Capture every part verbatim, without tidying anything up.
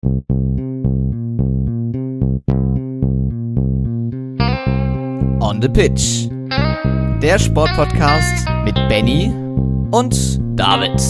On the Pitch. Der Sportpodcast mit Benny und David.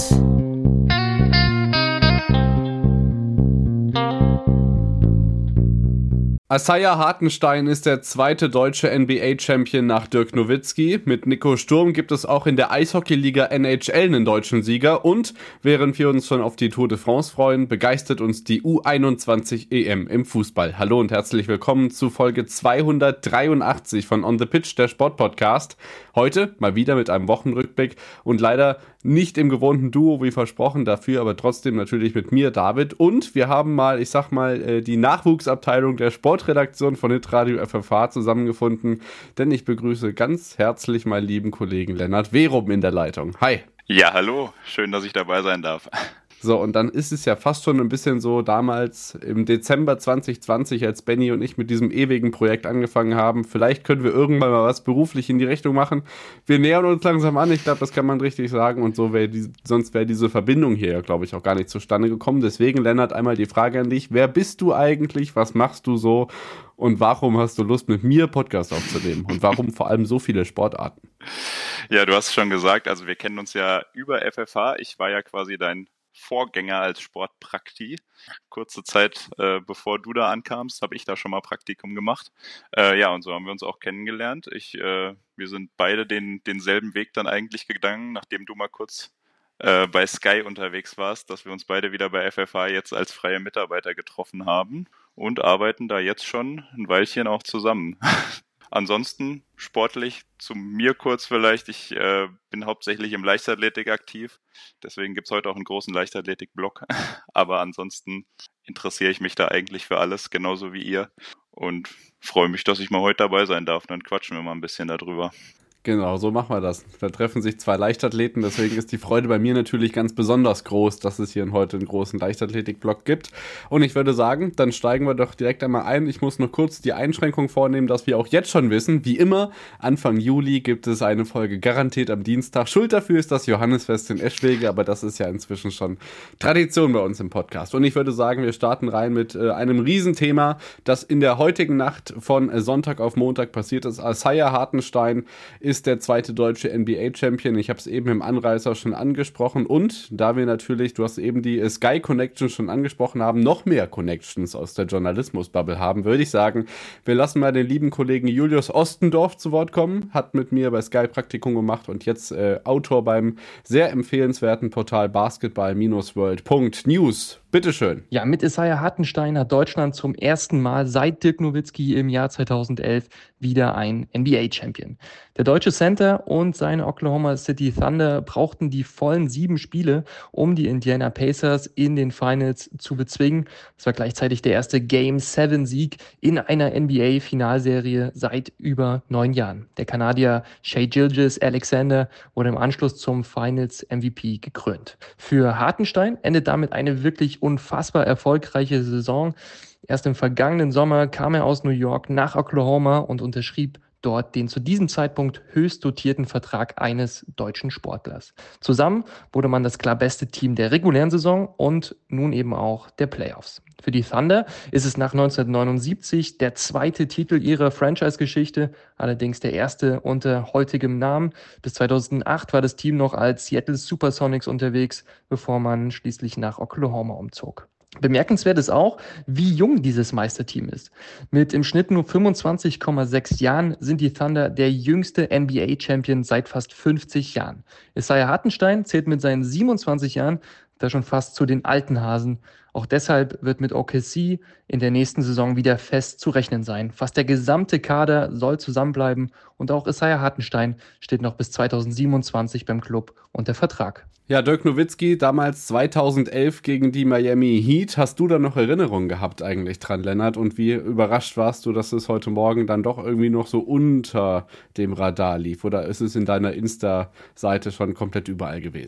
Isaiah Hartenstein ist der zweite deutsche N B A-Champion nach Dirk Nowitzki. Mit Nico Sturm gibt es auch in der Eishockeyliga N H L einen deutschen Sieger. Und während wir uns schon auf die Tour de France freuen, begeistert uns die U einundzwanzig E M im Fußball. Hallo und herzlich willkommen zu Folge zweihundertdreiundachtzig von On the Pitch, der Sportpodcast. Heute mal wieder mit einem Wochenrückblick und leider nicht im gewohnten Duo wie versprochen, dafür aber trotzdem natürlich mit mir, David. Und wir haben mal, ich sag mal, die Nachwuchsabteilung der Sportredaktion von Hitradio F F H zusammengefunden, denn ich begrüße ganz herzlich meinen lieben Kollegen Lennart Werum in der Leitung. Hi. Ja, hallo. Schön, dass ich dabei sein darf. So, und dann ist es ja fast schon ein bisschen so damals im Dezember zwanzig zwanzig, als Benny und ich mit diesem ewigen Projekt angefangen haben. Vielleicht können wir irgendwann mal was beruflich in die Richtung machen. Wir nähern uns langsam an, ich glaube, das kann man richtig sagen. Und so wäre die, sonst wäre diese Verbindung hier, glaube ich, auch gar nicht zustande gekommen. Deswegen, Lennart, einmal die Frage an dich. Wer bist du eigentlich? Was machst du so? Und warum hast du Lust, mit mir Podcast aufzunehmen? Und warum vor allem so viele Sportarten? Ja, du hast es schon gesagt. Also wir kennen uns ja über F F H. Ich war ja quasi dein Vorgänger als Sportprakti. Kurze Zeit, äh, bevor du da ankamst, habe ich da schon mal Praktikum gemacht. Äh, ja, und so haben wir uns auch kennengelernt. Ich, äh, wir sind beide den, denselben Weg dann eigentlich gegangen, nachdem du mal kurz äh, bei Sky unterwegs warst, dass wir uns beide wieder bei F F H jetzt als freie Mitarbeiter getroffen haben und arbeiten da jetzt schon ein Weilchen auch zusammen. Ansonsten sportlich, zu mir kurz vielleicht, ich äh, bin hauptsächlich im Leichtathletik aktiv, deswegen gibt's heute auch einen großen Leichtathletik-Blog, aber ansonsten interessiere ich mich da eigentlich für alles, genauso wie ihr, und freue mich, dass ich mal heute dabei sein darf, dann quatschen wir mal ein bisschen darüber. Genau, so machen wir das. Da treffen sich zwei Leichtathleten, deswegen ist die Freude bei mir natürlich ganz besonders groß, dass es hier heute einen großen Leichtathletik-Blog gibt. Und ich würde sagen, dann steigen wir doch direkt einmal ein. Ich muss noch kurz die Einschränkung vornehmen, dass wir auch jetzt schon wissen, wie immer, Anfang Juli gibt es eine Folge garantiert am Dienstag. Schuld dafür ist das Johannisfest in Eschwege, aber das ist ja inzwischen schon Tradition bei uns im Podcast. Und ich würde sagen, wir starten rein mit äh, einem Riesenthema, das in der heutigen Nacht von äh, Sonntag auf Montag passiert ist. Isaiah Hartenstein ist ist der zweite deutsche N B A-Champion. Ich habe es eben im Anreißer schon angesprochen. Und da wir natürlich, du hast eben die Sky Connection schon angesprochen haben, noch mehr Connections aus der Journalismus-Bubble haben, würde ich sagen, wir lassen mal den lieben Kollegen Julius Ostendorf zu Wort kommen. Hat mit mir bei Sky Praktikum gemacht und jetzt äh, Autor beim sehr empfehlenswerten Portal basketball-world punkt news. Bitteschön. Ja, mit Isaiah Hartenstein hat Deutschland zum ersten Mal seit Dirk Nowitzki im Jahr zweitausendelf wieder ein N B A-Champion. Der deutsche Center und seine Oklahoma City Thunder brauchten die vollen sieben Spiele, um die Indiana Pacers in den Finals zu bezwingen. Das war gleichzeitig der erste Game-sieben-Sieg in einer N B A-Finalserie seit über neun Jahren. Der Kanadier Shai Gilgeous-Alexander wurde im Anschluss zum Finals-M V P gekrönt. Für Hartenstein endet damit eine wirklich unfassbar erfolgreiche Saison. Erst im vergangenen Sommer kam er aus New York nach Oklahoma und unterschrieb dort den zu diesem Zeitpunkt höchst dotierten Vertrag eines deutschen Sportlers. Zusammen wurde man das klar beste Team der regulären Saison und nun eben auch der Playoffs. Für die Thunder ist es nach neunzehnhundertneunundsiebzig der zweite Titel ihrer Franchise-Geschichte, allerdings der erste unter heutigem Namen. Bis zweitausendacht war das Team noch als Seattle Supersonics unterwegs, bevor man schließlich nach Oklahoma umzog. Bemerkenswert ist auch, wie jung dieses Meisterteam ist. Mit im Schnitt nur fünfundzwanzig Komma sechs Jahren sind die Thunder der jüngste N B A-Champion seit fast fünfzig Jahren. Isaiah Hartenstein zählt mit seinen siebenundzwanzig Jahren da schon fast zu den alten Hasen. Auch deshalb wird mit O K C in der nächsten Saison wieder fest zu rechnen sein. Fast der gesamte Kader soll zusammenbleiben und auch Isaiah Hartenstein steht noch bis zweitausendsiebenundzwanzig beim Club unter Vertrag. Ja, Dirk Nowitzki, damals zweitausendelf gegen die Miami Heat. Hast du da noch Erinnerungen gehabt eigentlich dran, Lennart? Und wie überrascht warst du, dass es heute Morgen dann doch irgendwie noch so unter dem Radar lief? Oder ist es in deiner Insta-Seite schon komplett überall gewesen?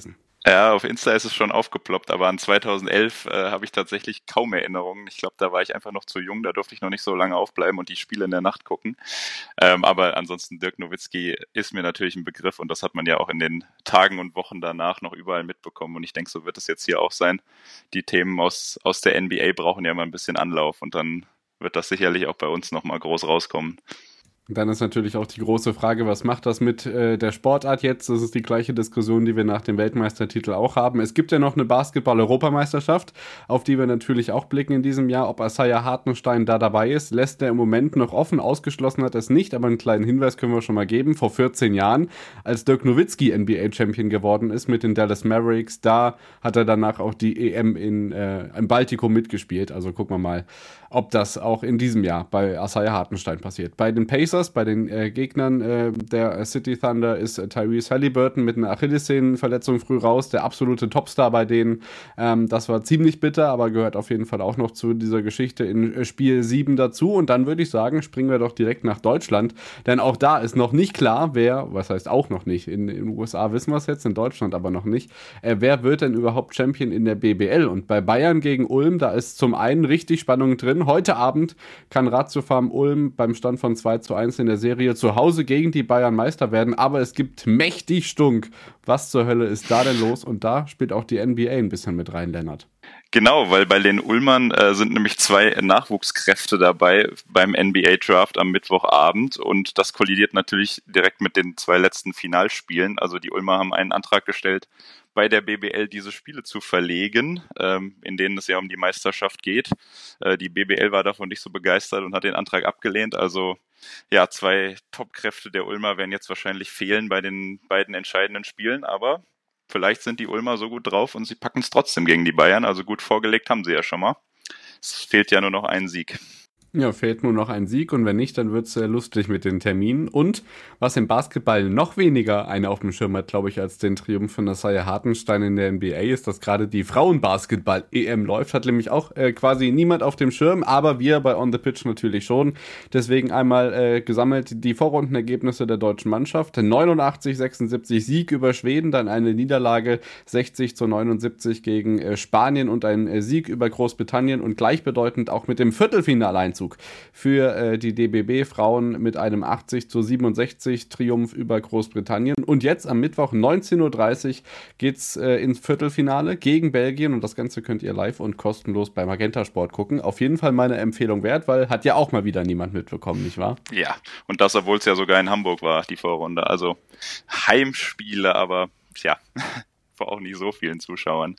Ja, auf Insta ist es schon aufgeploppt, aber an zweitausendelf äh, habe ich tatsächlich kaum Erinnerungen. Ich glaube, da war ich einfach noch zu jung, da durfte ich noch nicht so lange aufbleiben und die Spiele in der Nacht gucken. Ähm, aber ansonsten Dirk Nowitzki ist mir natürlich ein Begriff und das hat man ja auch in den Tagen und Wochen danach noch überall mitbekommen. Und ich denke, so wird es jetzt hier auch sein. Die Themen aus, aus der N B A brauchen ja mal ein bisschen Anlauf und dann wird das sicherlich auch bei uns nochmal groß rauskommen. Dann ist natürlich auch die große Frage, was macht das mit äh, der Sportart jetzt? Das ist die gleiche Diskussion, die wir nach dem Weltmeistertitel auch haben. Es gibt ja noch eine Basketball-Europameisterschaft, auf die wir natürlich auch blicken in diesem Jahr. Ob Isaiah Hartenstein da dabei ist, lässt er im Moment noch offen. Ausgeschlossen hat er es nicht, aber einen kleinen Hinweis können wir schon mal geben. Vor vierzehn Jahren, als Dirk Nowitzki N B A-Champion geworden ist mit den Dallas Mavericks, da hat er danach auch die E M in, äh, im Baltikum mitgespielt. Also gucken wir mal, ob das auch in diesem Jahr bei Isaiah Hartenstein passiert. Bei den Pacers, bei den äh, Gegnern äh, der City Thunder ist äh, Tyrese Halliburton mit einer Achillessehnenverletzung früh raus, der absolute Topstar bei denen. Ähm, das war ziemlich bitter, aber gehört auf jeden Fall auch noch zu dieser Geschichte in äh, Spiel sieben dazu. Und dann würde ich sagen, springen wir doch direkt nach Deutschland, denn auch da ist noch nicht klar, wer, was heißt auch noch nicht, in den U S A wissen wir es jetzt, in Deutschland aber noch nicht, äh, wer wird denn überhaupt Champion in der B B L? Und bei Bayern gegen Ulm, da ist zum einen richtig Spannung drin. Heute Abend kann Ratio Farm Ulm beim Stand von zwei zu eins in der Serie zu Hause gegen die Bayern Meister werden, aber es gibt mächtig Stunk. Was zur Hölle ist da denn los? Und da spielt auch die N B A ein bisschen mit rein, Lennart. Genau, weil bei den Ulmern äh, sind nämlich zwei Nachwuchskräfte dabei beim N B A-Draft am Mittwochabend und das kollidiert natürlich direkt mit den zwei letzten Finalspielen. Also die Ulmer haben einen Antrag gestellt, bei der B B L diese Spiele zu verlegen, ähm, in denen es ja um die Meisterschaft geht. Äh, die B B L war davon nicht so begeistert und hat den Antrag abgelehnt. Also ja, zwei Top-Kräfte der Ulmer werden jetzt wahrscheinlich fehlen bei den beiden entscheidenden Spielen, aber vielleicht sind die Ulmer so gut drauf und sie packen es trotzdem gegen die Bayern. Also gut vorgelegt haben sie ja schon mal. Es fehlt ja nur noch ein Sieg. Ja, fehlt nur noch ein Sieg und wenn nicht, dann wird's äh, lustig mit den Terminen. Und was im Basketball noch weniger eine auf dem Schirm hat, glaube ich, als den Triumph von Isaiah Hartenstein in der N B A, ist, dass gerade die Frauenbasketball-E M läuft. Hat nämlich auch äh, quasi niemand auf dem Schirm, aber wir bei On the Pitch natürlich schon. Deswegen einmal äh, gesammelt die Vorrundenergebnisse der deutschen Mannschaft. neunundachtzig sechsundsiebzig Sieg über Schweden, dann eine Niederlage sechzig zu neunundsiebzig gegen äh, Spanien und ein äh, Sieg über Großbritannien und gleichbedeutend auch mit dem Viertelfinaleinzug für äh, die D B B-Frauen mit einem achtzig zu siebenundsechzig Triumph über Großbritannien. Und jetzt am Mittwoch neunzehn Uhr dreißig geht's äh, ins Viertelfinale gegen Belgien und das Ganze könnt ihr live und kostenlos bei Magenta Sport gucken. Auf jeden Fall meine Empfehlung wert, weil hat ja auch mal wieder niemand mitbekommen, nicht wahr? Ja, und das, obwohl es ja sogar in Hamburg war, die Vorrunde. Also Heimspiele, aber ja, vor auch nicht so vielen Zuschauern.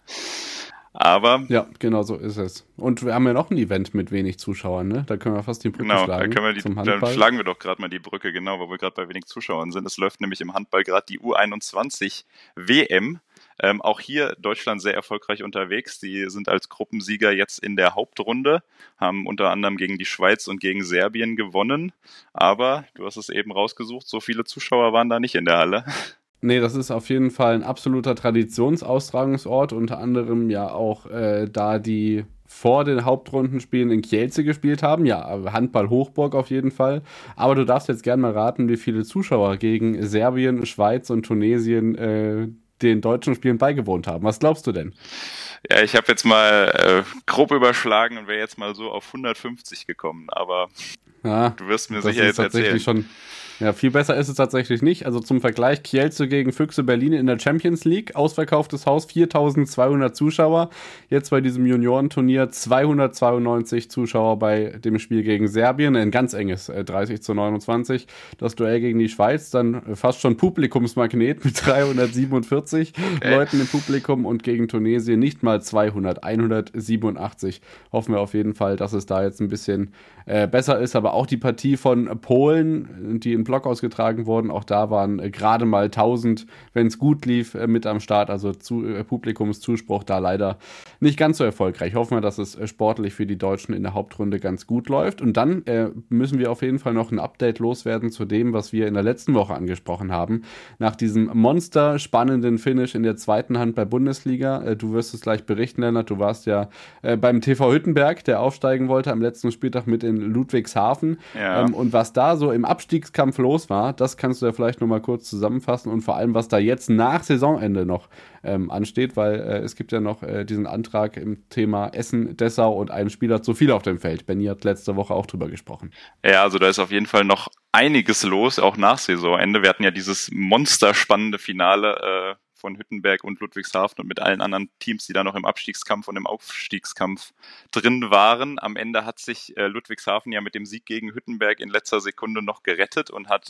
Aber ja, genau so ist es. Und wir haben ja noch ein Event mit wenig Zuschauern, ne? Da können wir fast die Brücke genau, schlagen. Da können wir die, zum dann schlagen wir doch gerade mal die Brücke, genau, wo wir gerade bei wenig Zuschauern sind. Es läuft nämlich im Handball gerade die U einundzwanzig W M. Ähm, auch hier Deutschland sehr erfolgreich unterwegs. Die sind als Gruppensieger jetzt in der Hauptrunde, haben unter anderem gegen die Schweiz und gegen Serbien gewonnen. Aber, du hast es eben rausgesucht, so viele Zuschauer waren da nicht in der Halle. Nee, das ist auf jeden Fall ein absoluter Traditionsaustragungsort, unter anderem ja auch äh, da die vor den Hauptrundenspielen in Kielce gespielt haben. Ja, Handball-Hochburg auf jeden Fall. Aber du darfst jetzt gerne mal raten, wie viele Zuschauer gegen Serbien, Schweiz und Tunesien äh, den deutschen Spielen beigewohnt haben. Was glaubst du denn? Ja, ich habe jetzt mal äh, grob überschlagen und wäre jetzt mal so auf hundertfünfzig gekommen, aber ja, du wirst mir sicher jetzt erzählen. Schon Ja, viel besser ist es tatsächlich nicht. Also zum Vergleich, Kielce gegen Füchse Berlin in der Champions League, ausverkauftes Haus, viertausendzweihundert Zuschauer. Jetzt bei diesem Juniorenturnier zweihundertzweiundneunzig Zuschauer bei dem Spiel gegen Serbien, ein ganz enges äh, dreißig zu neunundzwanzig. Das Duell gegen die Schweiz, dann fast schon Publikumsmagnet mit dreihundertsiebenundvierzig okay. Leuten im Publikum und gegen Tunesien nicht mal zweihundert, hundertsiebenundachtzig. Hoffen wir auf jeden Fall, dass es da jetzt ein bisschen äh, besser ist, aber auch die Partie von Polen, die in Block ausgetragen wurden, auch da waren äh, gerade mal tausend, wenn es gut lief, äh, mit am Start, also zu, äh, Publikumszuspruch da leider nicht ganz so erfolgreich. Hoffen wir, dass es äh, sportlich für die Deutschen in der Hauptrunde ganz gut läuft und dann äh, müssen wir auf jeden Fall noch ein Update loswerden zu dem, was wir in der letzten Woche angesprochen haben. Nach diesem monster spannenden Finish in der zweiten Handball-Bundesliga, äh, du wirst es gleich berichten, Lennart, du warst ja äh, beim T V Hüttenberg, der aufsteigen wollte am letzten Spieltag mit in Ludwigshafen ja. ähm, und was da so im Abstiegskampf Wettkampf los war. Das kannst du ja vielleicht nochmal kurz zusammenfassen und vor allem, was da jetzt nach Saisonende noch ähm, ansteht, weil äh, es gibt ja noch äh, diesen Antrag im Thema Essen, Dessau und ein Spieler zu viel auf dem Feld. Benni hat letzte Woche auch drüber gesprochen. Ja, also da ist auf jeden Fall noch einiges los, auch nach Saisonende. Wir hatten ja dieses monsterspannende Finale äh, von Hüttenberg und Ludwigshafen und mit allen anderen Teams, die da noch im Abstiegskampf und im Aufstiegskampf drin waren. Am Ende hat sich äh, Ludwigshafen ja mit dem Sieg gegen Hüttenberg in letzter Sekunde noch gerettet und hat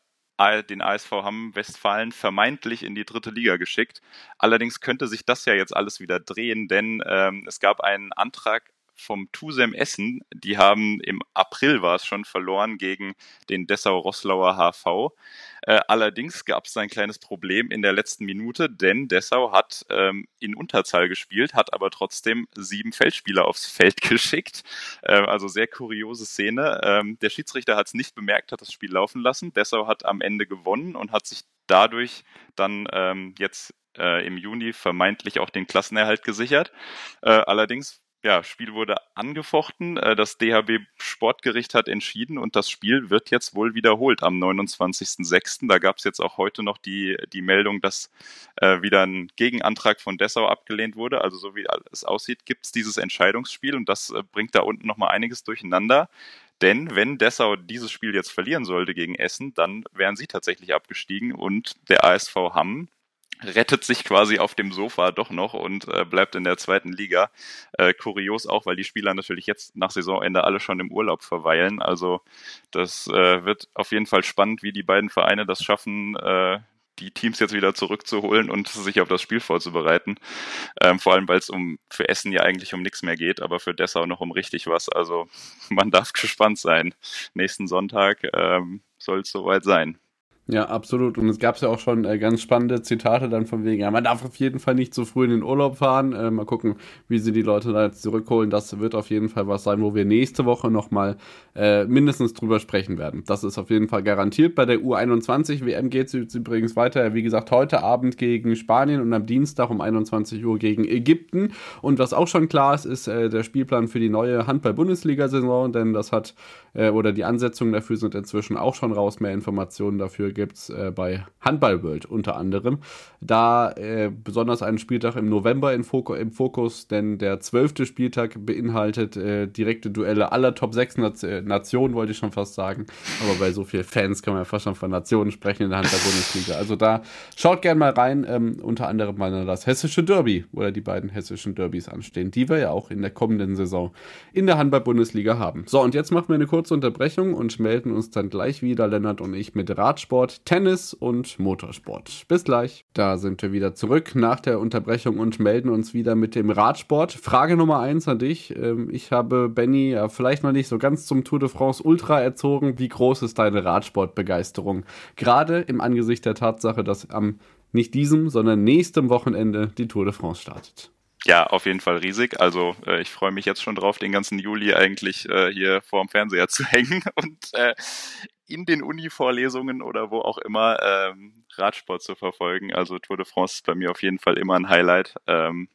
äh, den A S V Hamm Westfalen vermeintlich in die dritte Liga geschickt. Allerdings könnte sich das ja jetzt alles wieder drehen, denn ähm, es gab einen Antrag vom TuSem Essen, die haben im April war es schon verloren gegen den Dessau-Roßlauer H V. Äh, allerdings gab es ein kleines Problem in der letzten Minute, denn Dessau hat ähm, in Unterzahl gespielt, hat aber trotzdem sieben Feldspieler aufs Feld geschickt. Äh, also sehr kuriose Szene. Ähm, der Schiedsrichter hat es nicht bemerkt, hat das Spiel laufen lassen. Dessau hat am Ende gewonnen und hat sich dadurch dann ähm, jetzt äh, im Juni vermeintlich auch den Klassenerhalt gesichert. Äh, allerdings Ja, Spiel wurde angefochten, das D H B Sportgericht hat entschieden und das Spiel wird jetzt wohl wiederholt am neunundzwanzigsten sechsten Da gab es jetzt auch heute noch die, die Meldung, dass äh, wieder ein Gegenantrag von Dessau abgelehnt wurde. Also so wie es aussieht, gibt es dieses Entscheidungsspiel und das äh, bringt da unten nochmal einiges durcheinander. Denn wenn Dessau dieses Spiel jetzt verlieren sollte gegen Essen, dann wären sie tatsächlich abgestiegen und der A S V Hamm rettet sich quasi auf dem Sofa doch noch und äh, bleibt in der zweiten Liga. Äh, kurios auch, weil die Spieler natürlich jetzt nach Saisonende alle schon im Urlaub verweilen. Also das äh, wird auf jeden Fall spannend, wie die beiden Vereine das schaffen, äh, die Teams jetzt wieder zurückzuholen und sich auf das Spiel vorzubereiten. Ähm, vor allem, weil es um für Essen ja eigentlich um nichts mehr geht, aber für Dessau noch um richtig was. Also man darf gespannt sein. Nächsten Sonntag ähm, soll es soweit sein. Ja, absolut. Und es gab ja auch schon äh, ganz spannende Zitate dann von wegen, ja, man darf auf jeden Fall nicht zu früh in den Urlaub fahren. Äh, mal gucken, wie sie die Leute da jetzt zurückholen. Das wird auf jeden Fall was sein, wo wir nächste Woche nochmal äh, mindestens drüber sprechen werden. Das ist auf jeden Fall garantiert. Bei der U einundzwanzig W M geht es übrigens weiter. Wie gesagt, heute Abend gegen Spanien und am Dienstag um einundzwanzig Uhr gegen Ägypten. Und was auch schon klar ist, ist äh, der Spielplan für die neue Handball-Bundesliga-Saison, denn das hat, äh, oder die Ansetzungen dafür sind inzwischen auch schon raus. Mehr Informationen dafür gibt es äh, bei Handball World unter anderem. Da äh, besonders einen Spieltag im November in Fok- im Fokus, denn der zwölfte Spieltag beinhaltet äh, direkte Duelle aller Top sechs Nation- Nationen, wollte ich schon fast sagen. Aber bei so vielen Fans kann man ja fast schon von Nationen sprechen in der Handball-Bundesliga. Also da schaut gerne mal rein, ähm, unter anderem mal das hessische Derby oder die beiden hessischen Derbys anstehen, die wir ja auch in der kommenden Saison in der Handball-Bundesliga haben. So, und jetzt machen wir eine kurze Unterbrechung und melden uns dann gleich wieder, Lennart und ich, mit Radsport, Tennis und Motorsport. Bis gleich. Da sind wir wieder zurück nach der Unterbrechung und melden uns wieder mit dem Radsport. Frage Nummer eins an dich. Ich habe Benni ja vielleicht noch nicht so ganz zum Tour de France Ultra erzogen. Wie groß ist deine Radsportbegeisterung? Gerade im Angesicht der Tatsache, dass am nicht diesem, sondern nächstem Wochenende die Tour de France startet. Ja, auf jeden Fall riesig. Also äh, ich freue mich jetzt schon drauf, den ganzen Juli eigentlich äh, hier vorm Fernseher zu hängen und äh, in den Uni-Vorlesungen oder wo auch immer ähm, Radsport zu verfolgen. Also Tour de France ist bei mir auf jeden Fall immer ein Highlight. Ähm,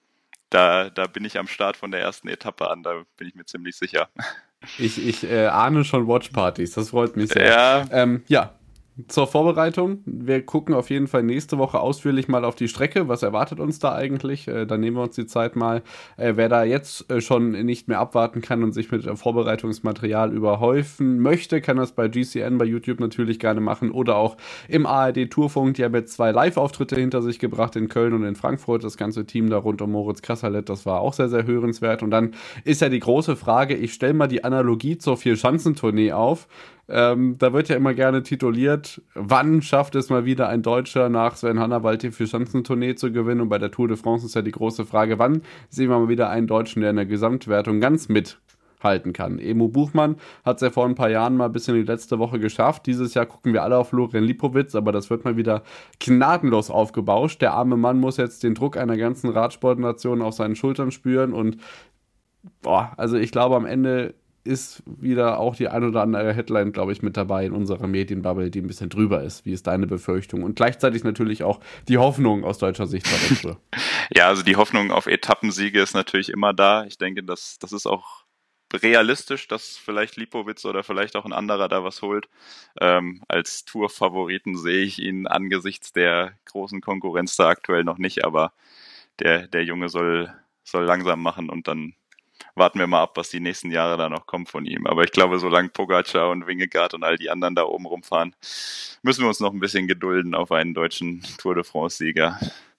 da, da bin ich am Start von der ersten Etappe an, da bin ich mir ziemlich sicher. Ich, ich äh, ahne schon Watchpartys, das freut mich sehr. Ja, ähm, ja. Zur Vorbereitung. Wir gucken auf jeden Fall nächste Woche ausführlich mal auf die Strecke. Was erwartet uns da eigentlich? Äh, dann nehmen wir uns die Zeit mal. Äh, wer da jetzt äh, schon nicht mehr abwarten kann und sich mit äh, Vorbereitungsmaterial überhäufen möchte, kann das bei G C N, bei YouTube natürlich gerne machen oder auch im A R D-Tourfunk. Die haben jetzt zwei Live-Auftritte hinter sich gebracht in Köln und in Frankfurt. Das ganze Team da rund um Moritz Kasserlet, das war auch sehr, sehr hörenswert. Und dann ist ja die große Frage, ich stelle mal die Analogie zur Vier-Schanzentournee auf. Ähm, da wird ja immer gerne tituliert, wann schafft es mal wieder ein Deutscher nach Sven Hannawald die Vier-Schanzentournee zu gewinnen? Und bei der Tour de France ist ja die große Frage, wann sehen wir mal wieder einen Deutschen, der in der Gesamtwertung ganz mithalten kann? Emo Buchmann hat es ja vor ein paar Jahren mal bis in die letzte Woche geschafft. Dieses Jahr gucken wir alle auf Florian Lipowitz, aber das wird mal wieder gnadenlos aufgebauscht. Der arme Mann muss jetzt den Druck einer ganzen Radsportnation auf seinen Schultern spüren und boah, also ich glaube am Ende ist wieder auch die ein oder andere Headline, glaube ich, mit dabei in unserer Medienbubble, die ein bisschen drüber ist. Wie ist deine Befürchtung? Und gleichzeitig natürlich auch die Hoffnung aus deutscher Sicht. Ja, also die Hoffnung auf Etappensiege ist natürlich immer da. Ich denke, das, das ist auch realistisch, dass vielleicht Lipowitz oder vielleicht auch ein anderer da was holt. Ähm, als Tour-Favoriten sehe ich ihn angesichts der großen Konkurrenz da aktuell noch nicht, aber der, der Junge soll, soll langsam machen und dann warten wir mal ab, was die nächsten Jahre da noch kommt von ihm. Aber ich glaube, solange Pogacar und Vingegaard und all die anderen da oben rumfahren, müssen wir uns noch ein bisschen gedulden auf einen deutschen Tour de France-Sieger.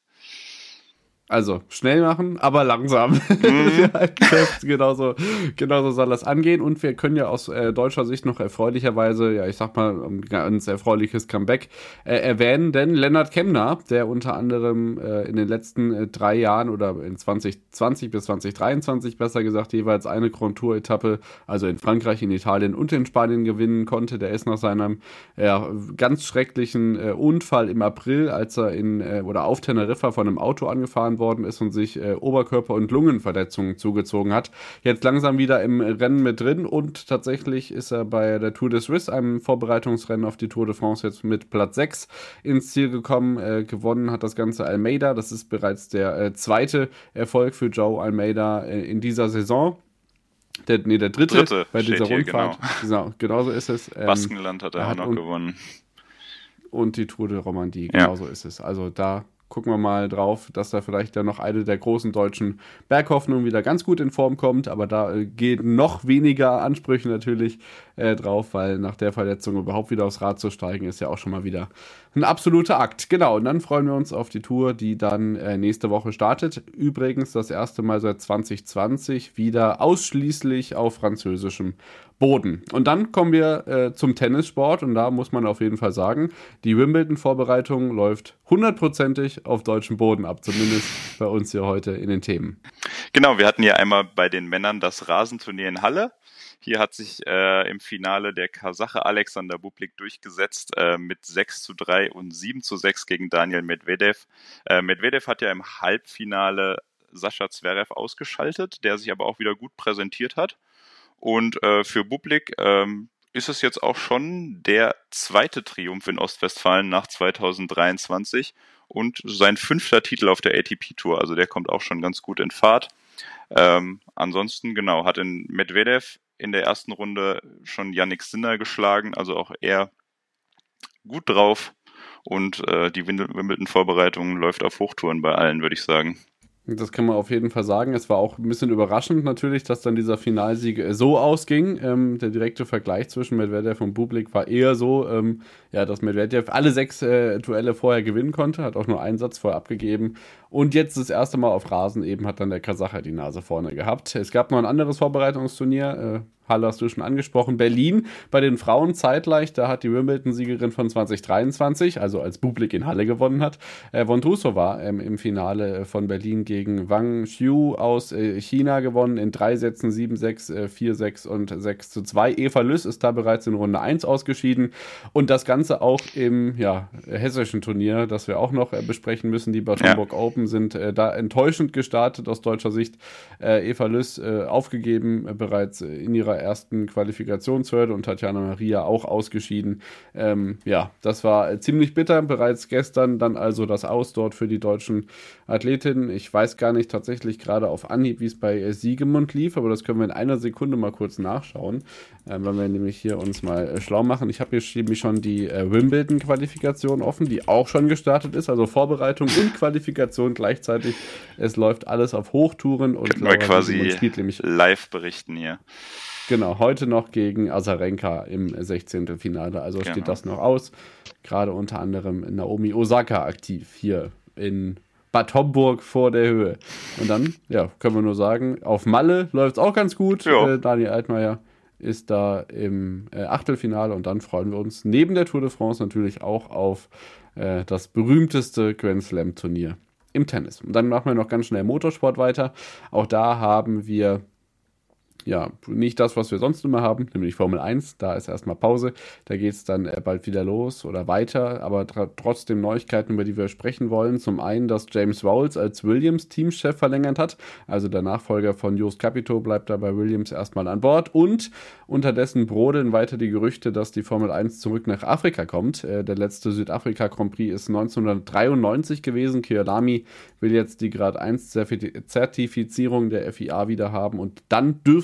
Also, schnell machen, aber langsam. Mhm. genauso, genauso soll das angehen. Und wir können ja aus äh, deutscher Sicht noch erfreulicherweise, ja, ich sag mal, ein ganz erfreuliches Comeback äh, erwähnen. Denn Lennart Kemna, der unter anderem äh, in den letzten äh, drei Jahren oder in zwanzig zwanzig bis zwanzig dreiundzwanzig, besser gesagt, jeweils eine Grand Tour-Etappe, also in Frankreich, in Italien und in Spanien gewinnen konnte. Der ist nach seinem äh, ganz schrecklichen äh, Unfall im April, als er in äh, oder auf Teneriffa von einem Auto angefahren wurde, worden ist und sich äh, Oberkörper- und Lungenverletzungen zugezogen hat. Jetzt langsam wieder im Rennen mit drin und tatsächlich ist er bei der Tour de Suisse, einem Vorbereitungsrennen auf die Tour de France, jetzt mit Platz sechs ins Ziel gekommen. Äh, gewonnen hat das Ganze Almeida. Das ist bereits der äh, zweite Erfolg für Joe Almeida äh, in dieser Saison. Der, nee, der dritte, dritte bei dieser hier, Rundfahrt. Genau. genau, genauso ist es. Ähm, Baskenland hat er auch noch und, gewonnen. Und die Tour de Romandie, genauso ja. ist es. Also da gucken wir mal drauf, dass da vielleicht dann noch eine der großen deutschen Berghoffnungen wieder ganz gut in Form kommt, aber da äh, gehen noch weniger Ansprüche natürlich äh, drauf, weil nach der Verletzung überhaupt wieder aufs Rad zu steigen, ist ja auch schon mal wieder ein absoluter Akt. Genau, und dann freuen wir uns auf die Tour, die dann äh, nächste Woche startet. Übrigens das erste Mal seit zwanzig zwanzig wieder ausschließlich auf französischem Boden. Und dann kommen wir äh, zum Tennissport und da muss man auf jeden Fall sagen, die Wimbledon-Vorbereitung läuft hundertprozentig auf deutschem Boden ab, zumindest bei uns hier heute in den Themen. Genau, wir hatten hier einmal bei den Männern das Rasenturnier in Halle. Hier hat sich äh, im Finale der Kasache Alexander Bublik durchgesetzt äh, mit sechs zu drei und sieben zu sechs gegen Daniel Medvedev. Äh, Medvedev hat ja im Halbfinale Sascha Zverev ausgeschaltet, der sich aber auch wieder gut präsentiert hat. Und äh, für Bublik ähm, ist es jetzt auch schon der zweite Triumph in Ostwestfalen nach zweitausenddreiundzwanzig und sein fünfter Titel auf der A T P-Tour. Also der kommt auch schon ganz gut in Fahrt. Ähm, ansonsten, genau, hat in Medvedev in der ersten Runde schon Jannik Sinner geschlagen, also auch er gut drauf. Und äh, die Wimbledon-Vorbereitung läuft auf Hochtouren bei allen, würde ich sagen. Das kann man auf jeden Fall sagen. Es war auch ein bisschen überraschend natürlich, dass dann dieser Finalsieg so ausging. Ähm, der direkte Vergleich zwischen Medvedev und Bublik war eher so, ähm, ja, dass Medvedev alle sechs äh, Duelle vorher gewinnen konnte, hat auch nur einen Satz vorher abgegeben. Und jetzt das erste Mal auf Rasen eben hat dann der Kasacher die Nase vorne gehabt. Es gab noch ein anderes Vorbereitungsturnier, äh, Halle hast du schon angesprochen, Berlin bei den Frauen zeitgleich, da hat die Wimbledon-Siegerin von zwanzig dreiundzwanzig, also als Bublik in Halle gewonnen hat, äh, Vondrousova ähm, im Finale von Berlin gegen Wang Xiu aus äh, China gewonnen, in drei Sätzen sieben sechs, äh, vier sechs und sechs zu zwei. Eva Lüss ist da bereits in Runde eins ausgeschieden und das Ganze auch im ja, hessischen Turnier, das wir auch noch äh, besprechen müssen, die Bad Homburg ja. Open sind äh, da enttäuschend gestartet aus deutscher Sicht. Äh, Eva Lüss äh, aufgegeben, äh, bereits äh, in ihrer ersten Qualifikationshürde und Tatjana Maria auch ausgeschieden. Ähm, ja, das war ziemlich bitter. Bereits gestern dann also das Aus dort für die deutschen Athletinnen. Ich weiß gar nicht tatsächlich gerade auf Anhieb, wie es bei äh, Siegemund lief, aber das können wir in einer Sekunde mal kurz nachschauen, äh, wenn wir nämlich hier uns mal äh, schlau machen. Ich habe hier nämlich schon die äh, Wimbledon-Qualifikation offen, die auch schon gestartet ist, also Vorbereitung und Qualifikation gleichzeitig. Es läuft alles auf Hochtouren und können wir quasi live berichten hier. Genau, heute noch gegen Azarenka im sechzehnten Finale, also genau. Steht das noch aus. Gerade unter anderem Naomi Osaka aktiv hier in Bad Homburg vor der Höhe. Und dann, ja, können wir nur sagen, auf Malle läuft es auch ganz gut. Äh, Daniel Altmaier ist da im äh, Achtelfinale und dann freuen wir uns neben der Tour de France natürlich auch auf äh, das berühmteste Grand Slam Turnier im Tennis. Und dann machen wir noch ganz schnell Motorsport weiter. Auch da haben wir ja, nicht das, was wir sonst immer haben, nämlich Formel eins, da ist erstmal Pause, da geht es dann äh, bald wieder los oder weiter, aber tra- trotzdem Neuigkeiten, über die wir sprechen wollen. Zum einen, dass James Vowles als Williams-Teamchef verlängert hat, also der Nachfolger von Jost Capito bleibt da bei Williams erstmal an Bord und unterdessen brodeln weiter die Gerüchte, dass die Formel eins zurück nach Afrika kommt. Äh, der letzte Südafrika-Grand Prix ist neunzehnhundertdreiundneunzig gewesen, Kyalami will jetzt die Grad eins Zertifizierung der F I A wieder haben und dann dürfte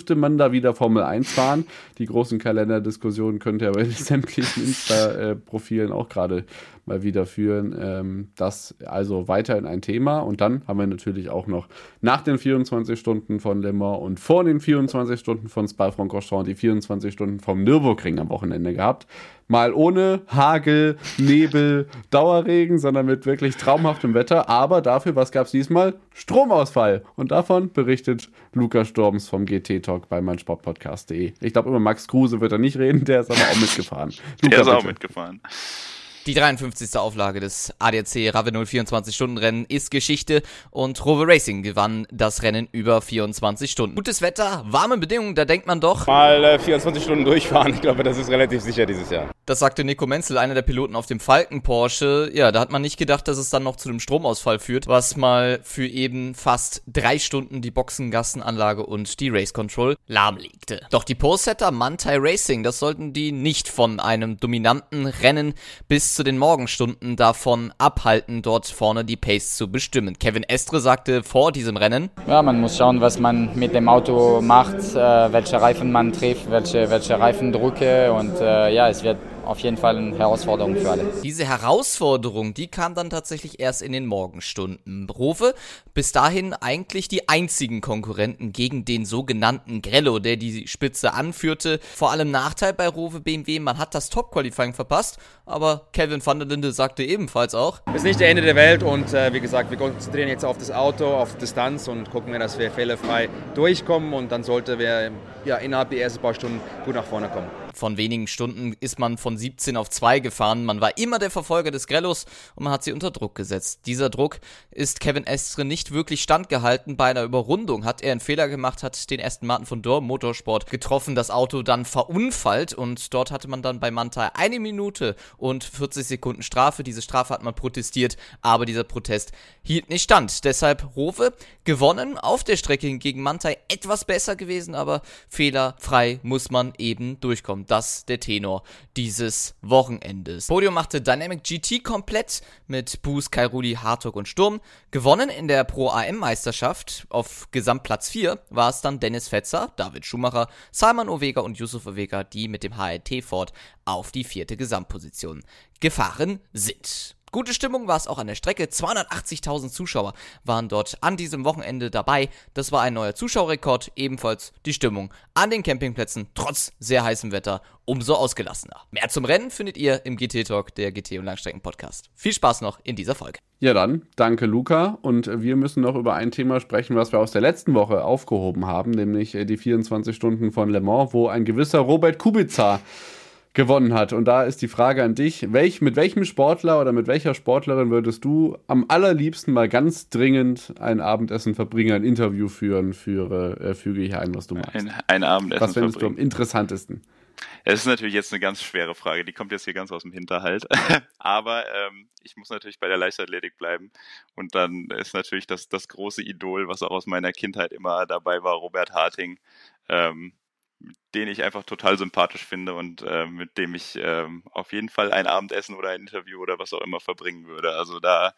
dürfte man da wieder Formel eins fahren. Die großen Kalenderdiskussionen könnt ihr bei sämtlichen Insta-Profilen auch gerade mal wieder führen. Ähm, das also weiterhin ein Thema. Und dann haben wir natürlich auch noch nach den vierundzwanzig Stunden von Le Mans und vor den vierundzwanzig Stunden von Spa-Francorchamps die vierundzwanzig Stunden vom Nürburgring am Wochenende gehabt. Mal ohne Hagel, Nebel, Dauerregen, sondern mit wirklich traumhaftem Wetter. Aber dafür, was gab es diesmal? Stromausfall. Und davon berichtet Lukas Storms vom G T-Talk bei meinsportpodcast punkt de. Ich glaube, über Max Kruse wird er nicht reden, der ist aber auch mitgefahren. Der Luca, ist auch bitte. mitgefahren. Die dreiundfünfzigste Auflage des A D A C Ravenol vierundzwanzig-Stunden-Rennen ist Geschichte und Rover Racing gewann das Rennen über vierundzwanzig Stunden. Gutes Wetter, warme Bedingungen, da denkt man doch... Mal äh, vierundzwanzig Stunden durchfahren, ich glaube, das ist relativ sicher dieses Jahr. Das sagte Nico Menzel, einer der Piloten auf dem Falken Porsche. Ja, da hat man nicht gedacht, dass es dann noch zu einem Stromausfall führt, was mal für eben fast drei Stunden die Boxengassenanlage und die Race Control lahmlegte. Doch die Polesetter Manthey Racing, das sollten die nicht von einem dominanten Rennen bis zu den Morgenstunden davon abhalten, dort vorne die Pace zu bestimmen. Kevin Estre sagte vor diesem Rennen: Ja, man muss schauen, was man mit dem Auto macht, äh, welche Reifen man trifft, welche, welche Reifendrücke und äh, ja, es wird auf jeden Fall eine Herausforderung für alle. Diese Herausforderung, die kam dann tatsächlich erst in den Morgenstunden. Rowe, bis dahin eigentlich die einzigen Konkurrenten gegen den sogenannten Grello, der die Spitze anführte. Vor allem Nachteil bei Rowe B M W, man hat das Top-Qualifying verpasst, aber Kelvin van der Linde sagte ebenfalls auch: Es ist nicht das Ende der Welt und äh, wie gesagt, wir konzentrieren jetzt auf das Auto, auf Distanz und gucken wir, dass wir fehlerfrei durchkommen und dann sollte wir ja, innerhalb der ersten paar Stunden gut nach vorne kommen. Von wenigen Stunden ist man von siebzehn auf zwei gefahren. Man war immer der Verfolger des Grellos und man hat sie unter Druck gesetzt. Dieser Druck ist Kevin Estre nicht wirklich standgehalten. Bei einer Überrundung hat er einen Fehler gemacht, hat den Aston Martin von Dorr Motorsport getroffen, das Auto dann verunfallt und dort hatte man dann bei Manthey eine Minute und vierzig Sekunden Strafe. Diese Strafe hat man protestiert, aber dieser Protest hielt nicht stand. Deshalb Rowe gewonnen, auf der Strecke hingegen Manthey etwas besser gewesen, aber fehlerfrei muss man eben durchkommen. Das der Tenor dieses Wochenendes. Podium machte Dynamic G T komplett mit Boost, Kairuli, Hartog und Sturm. Gewonnen in der Pro-A M-Meisterschaft auf Gesamtplatz vier war es dann Dennis Fetzer, David Schumacher, Salman Ovega und Yusuf Ovega, die mit dem H R T Ford auf die vierte Gesamtposition gefahren sind. Gute Stimmung war es auch an der Strecke. zweihundertachtzigtausend Zuschauer waren dort an diesem Wochenende dabei. Das war ein neuer Zuschauerrekord. Ebenfalls die Stimmung an den Campingplätzen trotz sehr heißem Wetter umso ausgelassener. Mehr zum Rennen findet ihr im G T-Talk, der G T- und Langstrecken-Podcast. Viel Spaß noch in dieser Folge. Ja dann, danke Luca. Und wir müssen noch über ein Thema sprechen, was wir aus der letzten Woche aufgehoben haben, nämlich die vierundzwanzig Stunden von Le Mans, wo ein gewisser Robert Kubica gewonnen hat. Und da ist die Frage an dich, welch, mit welchem Sportler oder mit welcher Sportlerin würdest du am allerliebsten mal ganz dringend ein Abendessen verbringen, ein Interview führen, führe, äh, füge hier ein, was du machst. Ein, ein Abendessen Was findest verbringen. du am interessantesten? Es ist natürlich jetzt eine ganz schwere Frage, die kommt jetzt hier ganz aus dem Hinterhalt. Aber ähm, ich muss natürlich bei der Leichtathletik bleiben. Und dann ist natürlich das, das große Idol, was auch aus meiner Kindheit immer dabei war, Robert Harting. Ähm, den ich einfach total sympathisch finde und äh, mit dem ich ähm, auf jeden Fall ein Abendessen oder ein Interview oder was auch immer verbringen würde. Also da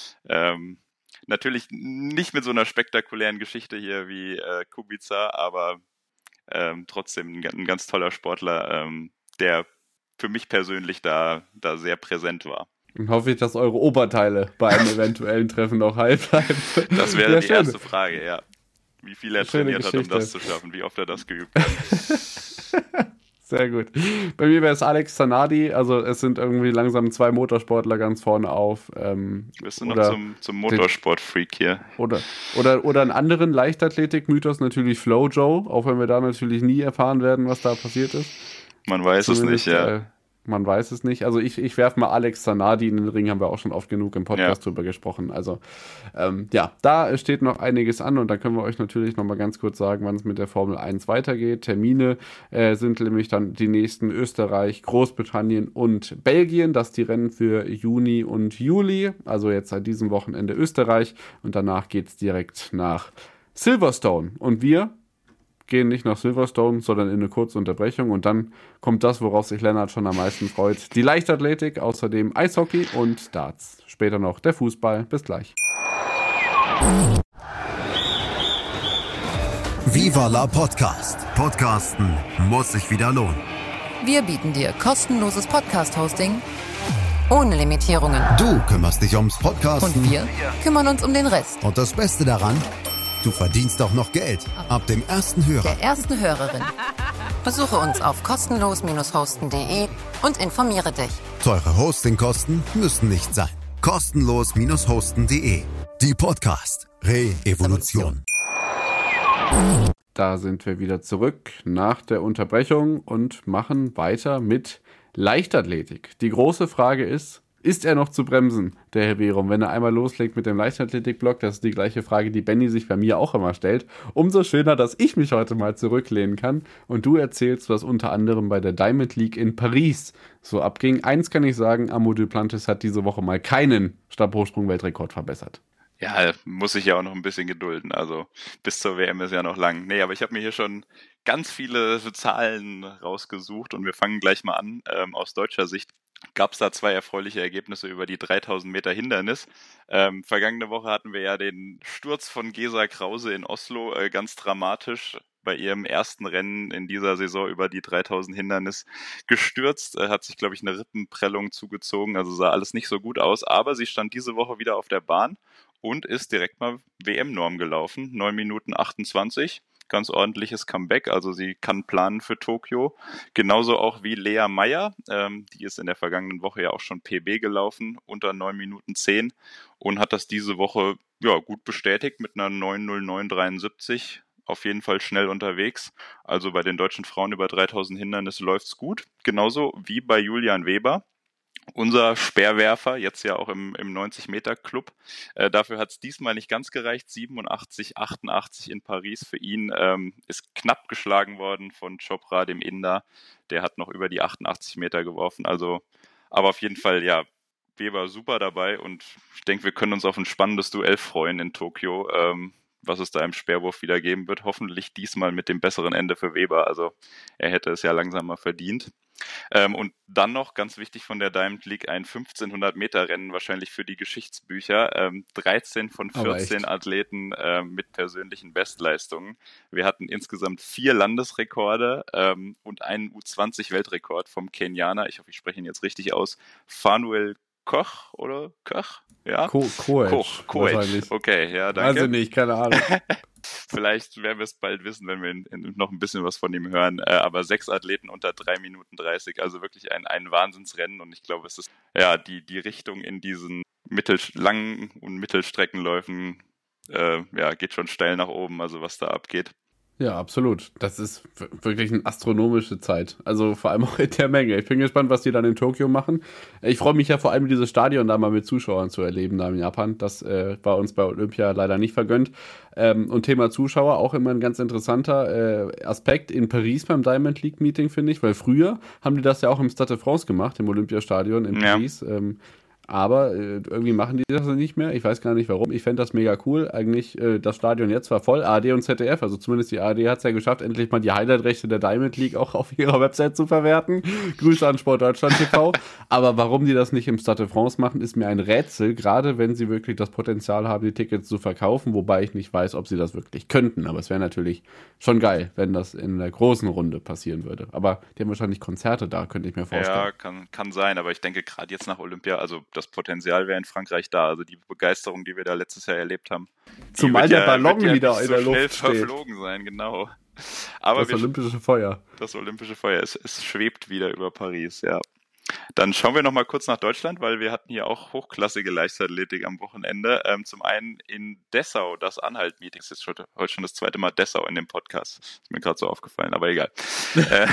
ähm, natürlich nicht mit so einer spektakulären Geschichte hier wie äh, Kubica, aber ähm, trotzdem ein, ein ganz toller Sportler, ähm, der für mich persönlich da, da sehr präsent war. Und hoffe ich, dass eure Oberteile bei einem eventuellen Treffen noch heil bleiben. Das wäre ja, die schön. erste Frage, ja. Wie viel er Schöne trainiert hat, um Geschichte. das zu schaffen, wie oft er das geübt hat. Sehr gut. Bei mir wäre es Alex Zanardi, also es sind irgendwie langsam zwei Motorsportler ganz vorne auf. Ähm, Bist du noch oder, zum, zum Motorsport-Freak hier? oder, oder, oder einen anderen Leichtathletik-Mythos, natürlich Flo Joe, auch wenn wir da natürlich nie erfahren werden, was da passiert ist. Man weiß es Zumindest, nicht, ja. Äh, man weiß es nicht. Also ich, ich werfe mal Alex Zanardi in den Ring, haben wir auch schon oft genug im Podcast Ja. drüber gesprochen. Also ähm, ja, da steht noch einiges an und da können wir euch natürlich noch mal ganz kurz sagen, wann es mit der Formel eins weitergeht. Termine äh, sind nämlich dann die nächsten Österreich, Großbritannien und Belgien. Das die Rennen für Juni und Juli, also jetzt seit diesem Wochenende Österreich und danach geht es direkt nach Silverstone. Und wir gehen nicht nach Silverstone, sondern in eine kurze Unterbrechung und dann kommt das, worauf sich Lennart schon am meisten freut. Die Leichtathletik, außerdem Eishockey und Darts. Später noch der Fußball. Bis gleich. Viva la Podcast. Podcasten muss sich wieder lohnen. Wir bieten dir kostenloses Podcast-Hosting ohne Limitierungen. Du kümmerst dich ums Podcasten. Und wir kümmern uns um den Rest. Und das Beste daran, du verdienst auch noch Geld. Ab dem ersten Hörer. Der ersten Hörerin. Besuche uns auf kostenlos hosten punkt de und informiere dich. Teure Hostingkosten müssen nicht sein. kostenlos hosten punkt de. Die Podcast Re-Evolution. Da sind wir wieder zurück nach der Unterbrechung und machen weiter mit Leichtathletik. Die große Frage ist, ist er noch zu bremsen, der Herr Berum, wenn er einmal loslegt mit dem Leichtathletik-Block? Das ist die gleiche Frage, die Benny sich bei mir auch immer stellt. Umso schöner, dass ich mich heute mal zurücklehnen kann und du erzählst, was unter anderem bei der Diamond League in Paris so abging. Eins kann ich sagen, Amadou Duplantis hat diese Woche mal keinen Stabhochsprung-Weltrekord verbessert. Ja, muss ich ja auch noch ein bisschen gedulden. Also bis zur W M ist ja noch lang. Nee, aber ich habe mir hier schon ganz viele Zahlen rausgesucht und wir fangen gleich mal an. Ähm, aus deutscher Sicht gab es da zwei erfreuliche Ergebnisse über die dreitausend Meter Hindernis. Ähm, vergangene Woche hatten wir ja den Sturz von Gesa Krause in Oslo, äh, ganz dramatisch. Bei ihrem ersten Rennen in dieser Saison über die dreitausend Hindernis gestürzt, äh, hat sich, glaube ich, eine Rippenprellung zugezogen, also sah alles nicht so gut aus, aber sie stand diese Woche wieder auf der Bahn und ist direkt mal W M-Norm gelaufen, neun Minuten achtundzwanzig, ganz ordentliches Comeback, also sie kann planen für Tokio, genauso auch wie Lea Meyer, ähm, die ist in der vergangenen Woche ja auch schon P B gelaufen, unter neun Minuten zehn und hat das diese Woche ja gut bestätigt mit einer neun null neun dreiundsiebzig, auf jeden Fall schnell unterwegs. Also bei den deutschen Frauen über dreitausend Hindernisse läuft's gut. Genauso wie bei Julian Weber, unser Speerwerfer, jetzt ja auch im, im neunzig-Meter-Club. Äh, dafür hat's diesmal nicht ganz gereicht. siebenundachtzig achtundachtzig in Paris für ihn. Ähm, ist knapp geschlagen worden von Chopra, dem Inder. Der hat noch über die achtundachtzig Meter geworfen. Also, aber auf jeden Fall, ja, Weber super dabei. Und ich denke, wir können uns auf ein spannendes Duell freuen in Tokio. Ähm, was es da im Speerwurf wieder geben wird. Hoffentlich diesmal mit dem besseren Ende für Weber. Also er hätte es ja langsam mal verdient. Ähm, und dann noch, ganz wichtig von der Diamond League, ein fünfzehnhundert Meter Rennen wahrscheinlich für die Geschichtsbücher. Ähm, dreizehn von vierzehn Athleten äh, mit persönlichen Bestleistungen. Wir hatten insgesamt vier Landesrekorde ähm, und einen U zwanzig Weltrekord vom Kenianer. Ich hoffe, ich spreche ihn jetzt richtig aus. Fanuel Koch oder Koch? Ja. Ko Koech. Koch, Koech. Okay, ja, danke. Also nicht, keine Ahnung. Vielleicht werden wir es bald wissen, wenn wir in, in noch ein bisschen was von ihm hören. Äh, aber sechs Athleten unter drei Minuten dreißig, also wirklich ein, ein Wahnsinnsrennen. Und ich glaube, es ist ja die, die Richtung in diesen mittel, langen und Mittelstreckenläufen, äh, ja, geht schon steil nach oben, also was da abgeht. Ja, absolut. Das ist wirklich eine astronomische Zeit. Also vor allem auch in der Menge. Ich bin gespannt, was die dann in Tokio machen. Ich freue mich ja vor allem, dieses Stadion da mal mit Zuschauern zu erleben, da in Japan. Das äh, war uns bei Olympia leider nicht vergönnt. Ähm, und Thema Zuschauer, auch immer ein ganz interessanter äh, Aspekt in Paris beim Diamond League Meeting, finde ich. Weil früher haben die das ja auch im Stade de France gemacht, im Olympiastadion in Paris. Ja. Ähm, Aber äh, irgendwie machen die das nicht mehr. Ich weiß gar nicht warum. Ich fände das mega cool. Eigentlich, äh, das Stadion jetzt war voll. A R D und Z D F, also zumindest die A R D hat es ja geschafft, endlich mal die Highlight-Rechte der Diamond League auch auf ihrer Website zu verwerten. Grüße an Sport Deutschland T V. Aber warum die das nicht im Stade de France machen, ist mir ein Rätsel. Gerade wenn sie wirklich das Potenzial haben, die Tickets zu verkaufen. Wobei ich nicht weiß, ob sie das wirklich könnten. Aber es wäre natürlich schon geil, wenn das in der großen Runde passieren würde. Aber die haben wahrscheinlich Konzerte da, könnte ich mir vorstellen. Ja, kann, kann sein. Aber ich denke, gerade jetzt nach Olympia, also das Potenzial wäre in Frankreich da. Also die Begeisterung, die wir da letztes Jahr erlebt haben. Zumal der ja, Ballon ja wieder in so der Luft Luft steht. verflogen sein, genau. Aber das wir, olympische Feuer. Das olympische Feuer, es, es schwebt wieder über Paris, ja. Dann schauen wir noch mal kurz nach Deutschland, weil wir hatten hier auch hochklassige Leichtathletik am Wochenende. Ähm, zum einen in Dessau, das Anhalt-Meeting. Das ist heute schon das zweite Mal Dessau in dem Podcast. Ist mir gerade so aufgefallen, aber egal. äh,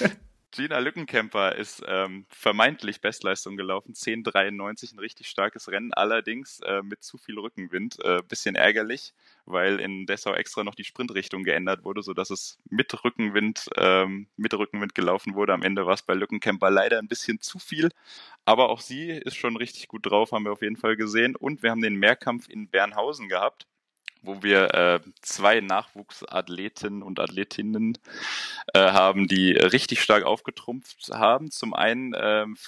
Gina Lückenkämper ist ähm, vermeintlich Bestleistung gelaufen, zehn dreiundneunzig, ein richtig starkes Rennen, allerdings äh, mit zu viel Rückenwind, äh, bisschen ärgerlich, weil in Dessau extra noch die Sprintrichtung geändert wurde, sodass es mit Rückenwind, ähm, mit Rückenwind gelaufen wurde. Am Ende war es bei Lückenkämper leider ein bisschen zu viel, aber auch sie ist schon richtig gut drauf, haben wir auf jeden Fall gesehen. Und wir haben den Mehrkampf in Bernhausen gehabt, wo wir äh, zwei Nachwuchsathleten und Athletinnen äh, haben, die richtig stark aufgetrumpft haben. Zum einen äh, Fred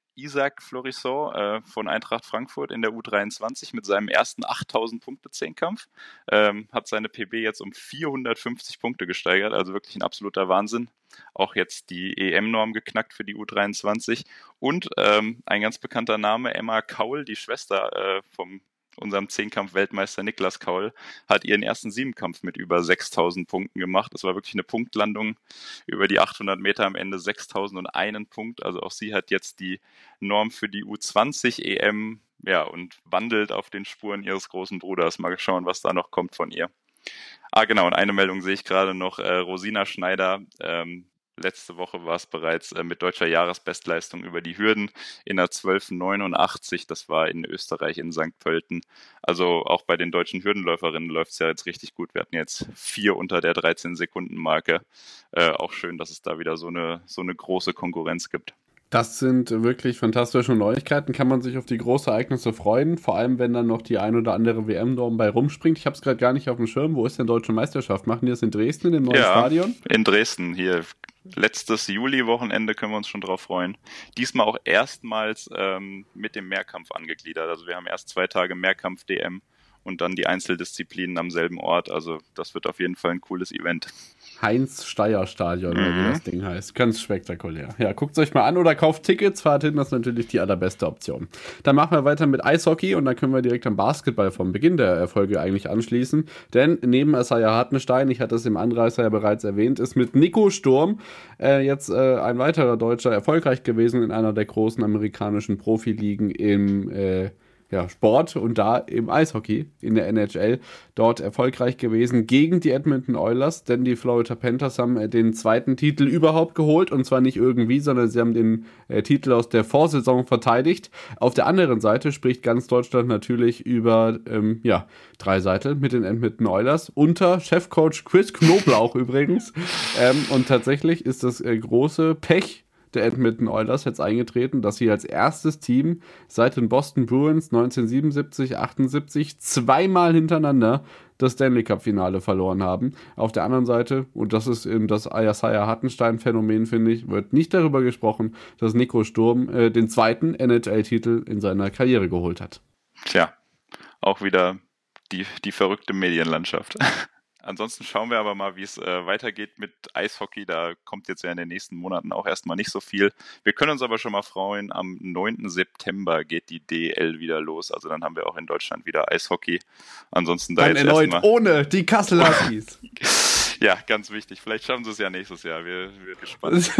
Isaac Fleurisson äh, von Eintracht Frankfurt in der U dreiundzwanzig mit seinem ersten achttausend-Punkte-Zehnkampf. Ähm, hat seine P B jetzt um vierhundertfünfzig Punkte gesteigert, also wirklich ein absoluter Wahnsinn. Auch jetzt die E M-Norm geknackt für die U dreiundzwanzig. Und ähm, ein ganz bekannter Name, Emma Kaul, die Schwester äh, vom unserem Zehnkampf-Weltmeister Niklas Kaul, hat ihren ersten Siebenkampf mit über sechstausend Punkten gemacht. Das war wirklich eine Punktlandung über die achthundert Meter, am Ende sechstausendeins Punkt. Also auch sie hat jetzt die Norm für die U zwanzig E M, ja, und wandelt auf den Spuren ihres großen Bruders. Mal schauen, was da noch kommt von ihr. Ah, genau, und eine Meldung sehe ich gerade noch. Äh, Rosina Schneider, ähm, letzte Woche war es bereits äh, mit deutscher Jahresbestleistung über die Hürden in der zwölf neunundachtzig. Das war in Österreich in Sankt Pölten. Also auch bei den deutschen Hürdenläuferinnen läuft es ja jetzt richtig gut. Wir hatten jetzt vier unter der dreizehn-Sekunden-Marke. Äh, auch schön, dass es da wieder so eine, so eine große Konkurrenz gibt. Das sind wirklich fantastische Neuigkeiten. Kann man sich auf die großen Ereignisse freuen, vor allem wenn dann noch die ein oder andere W M-Norm bei rumspringt. Ich habe es gerade gar nicht auf dem Schirm. Wo ist denn Deutsche Meisterschaft? Machen die das in Dresden, im neuen ja, Stadion? In Dresden, hier. Letztes Juli-Wochenende, können wir uns schon drauf freuen. Diesmal auch erstmals ähm, mit dem Mehrkampf angegliedert. Also wir haben erst zwei Tage Mehrkampf-D M und dann die Einzeldisziplinen am selben Ort. Also das wird auf jeden Fall ein cooles Event. Heinz-Steier-Stadion, mhm. wie das Ding heißt. Ganz spektakulär. Ja, guckt es euch mal an oder kauft Tickets, fahrt hin, das ist natürlich die allerbeste Option. Dann machen wir weiter mit Eishockey und dann können wir direkt am Basketball vom Beginn der Folge eigentlich anschließen. Denn neben Isaiah Hartenstein, ich hatte es im Anreißer ja bereits erwähnt, ist mit Nico Sturm äh, jetzt äh, ein weiterer Deutscher erfolgreich gewesen in einer der großen amerikanischen Profiligen im äh, Ja, Sport und da im Eishockey in der N H L dort erfolgreich gewesen gegen die Edmonton Oilers, denn die Florida Panthers haben äh, den zweiten Titel überhaupt geholt und zwar nicht irgendwie, sondern sie haben den äh, Titel aus der Vorsaison verteidigt. Auf der anderen Seite spricht ganz Deutschland natürlich über ähm, ja, Dreiseitel mit den Edmonton Oilers unter Chefcoach Chris Knoblauch übrigens ähm, und tatsächlich ist das äh, große Pech der Edmonton Oilers jetzt eingetreten, dass sie als erstes Team seit den Boston Bruins neunzehnhundertsiebenundsiebzig achtundsiebzig zweimal hintereinander das Stanley Cup Finale verloren haben. Auf der anderen Seite, und das ist eben das Isaiah Hartenstein Phänomen, finde ich, wird nicht darüber gesprochen, dass Nico Sturm äh, den zweiten N H L-Titel in seiner Karriere geholt hat. Tja, auch wieder die, die verrückte Medienlandschaft. Ansonsten schauen wir aber mal, wie es äh, weitergeht mit Eishockey. Da kommt jetzt ja in den nächsten Monaten auch erstmal nicht so viel. Wir können uns aber schon mal freuen, am neunten September geht die D L wieder los. Also dann haben wir auch in Deutschland wieder Eishockey. Ansonsten da dann jetzt erneut erstmal ohne die Kassel Huskies. Ja, ganz wichtig. Vielleicht schaffen sie es ja nächstes Jahr. Wir sind gespannt.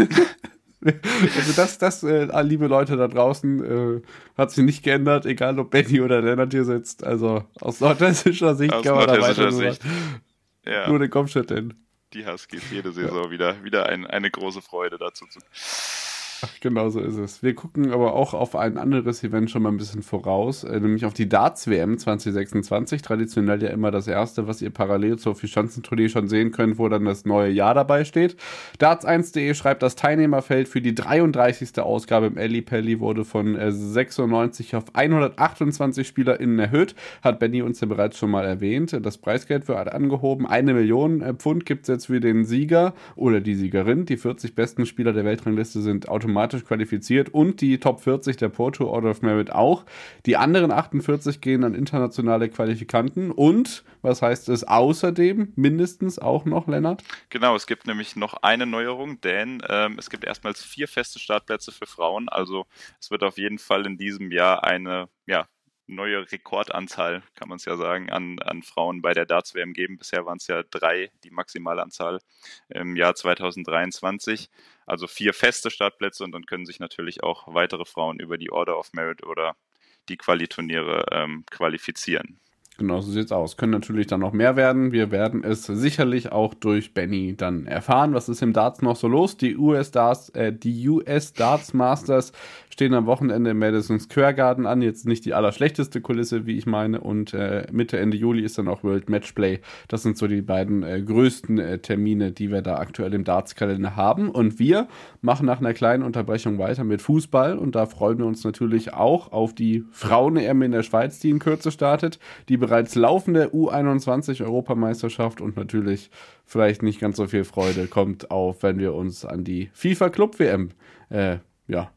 Also das, das äh, liebe Leute da draußen, äh, hat sich nicht geändert, egal ob Benny oder Lennart hier sitzt. Also aus nordhessischer Sicht aus kann man da weiter Sicht. Ja. Nur den Kopf schütteln. Die Huskies jede Saison ja. wieder, wieder ein, eine große Freude dazu zu. Ach, genau so ist es. Wir gucken aber auch auf ein anderes Event schon mal ein bisschen voraus, äh, nämlich auf die Darts-W M zwanzig sechsundzwanzig. Traditionell ja immer das erste, was ihr parallel zur Vierschanzentournee schon sehen könnt, wo dann das neue Jahr dabei steht. Darts eins punkt de schreibt, das Teilnehmerfeld für die dreiunddreißigste Ausgabe im Ellipelli wurde von äh, sechsundneunzig auf hundertachtundzwanzig SpielerInnen erhöht. Hat Benny uns ja bereits schon mal erwähnt. Das Preisgeld wird angehoben. Eine Million äh, Pfund gibt es jetzt für den Sieger oder die Siegerin. Die vierzig besten Spieler der Weltrangliste sind automatisch qualifiziert und die Top vierzig der Pro Tour Order of Merit auch. Die anderen achtundvierzig gehen an internationale Qualifikanten und, was heißt es außerdem, mindestens auch noch, Lennart? Genau, es gibt nämlich noch eine Neuerung, denn ähm, es gibt erstmals vier feste Startplätze für Frauen, also es wird auf jeden Fall in diesem Jahr eine, ja, neue Rekordanzahl, kann man es ja sagen, an, an Frauen bei der Darts-W M geben. Bisher waren es ja drei, die Maximalanzahl im Jahr zweitausenddreiundzwanzig. Also vier feste Startplätze und dann können sich natürlich auch weitere Frauen über die Order of Merit oder die Quali-Turniere ähm, qualifizieren. Genau, so sieht's aus. Können natürlich dann noch mehr werden. Wir werden es sicherlich auch durch Benny dann erfahren. Was ist im Darts noch so los? Die U S Darts, äh, die U S Darts Masters stehen am Wochenende im Madison Square Garden an. Jetzt nicht die allerschlechteste Kulisse, wie ich meine. Und äh, Mitte, Ende Juli ist dann auch World Matchplay. Das sind so die beiden äh, größten äh, Termine, die wir da aktuell im Darts-Kalender haben. Und wir machen nach einer kleinen Unterbrechung weiter mit Fußball. Und da freuen wir uns natürlich auch auf die Frauen-E M in der Schweiz, die in Kürze startet. Die bereits laufende U einundzwanzig Europameisterschaft und natürlich vielleicht nicht ganz so viel Freude kommt auf, wenn wir uns an die FIFA Club W M äh, ja,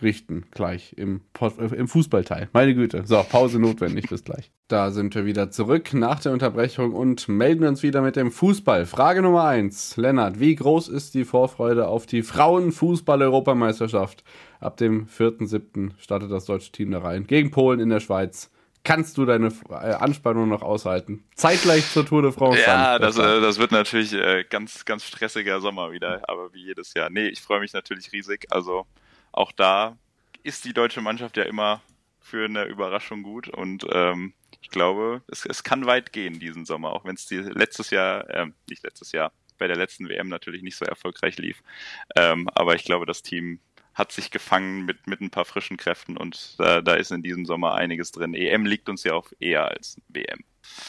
richten, gleich im, Pod- äh, im Fußballteil. Meine Güte. So, Pause notwendig, bis gleich. Da sind wir wieder zurück nach der Unterbrechung und melden uns wieder mit dem Fußball. Frage Nummer eins. Lennart, wie groß ist die Vorfreude auf die Frauenfußball-Europameisterschaft? Ab dem vierten siebten startet das deutsche Team da rein. Gegen Polen in der Schweiz. Kannst du deine äh, Anspannung noch aushalten? Zeitgleich zur Tour de France. Ja, das, äh, das wird natürlich äh, ganz, ganz stressiger Sommer wieder, aber wie jedes Jahr. Nee, ich freue mich natürlich riesig. Also auch da ist die deutsche Mannschaft ja immer für eine Überraschung gut und ähm, ich glaube, es, es kann weit gehen diesen Sommer, auch wenn es die letztes Jahr, äh, nicht letztes Jahr, bei der letzten W M natürlich nicht so erfolgreich lief. Ähm, aber ich glaube, das Team hat sich gefangen mit, mit ein paar frischen Kräften und äh, da ist in diesem Sommer einiges drin. E M liegt uns ja auch eher als W M.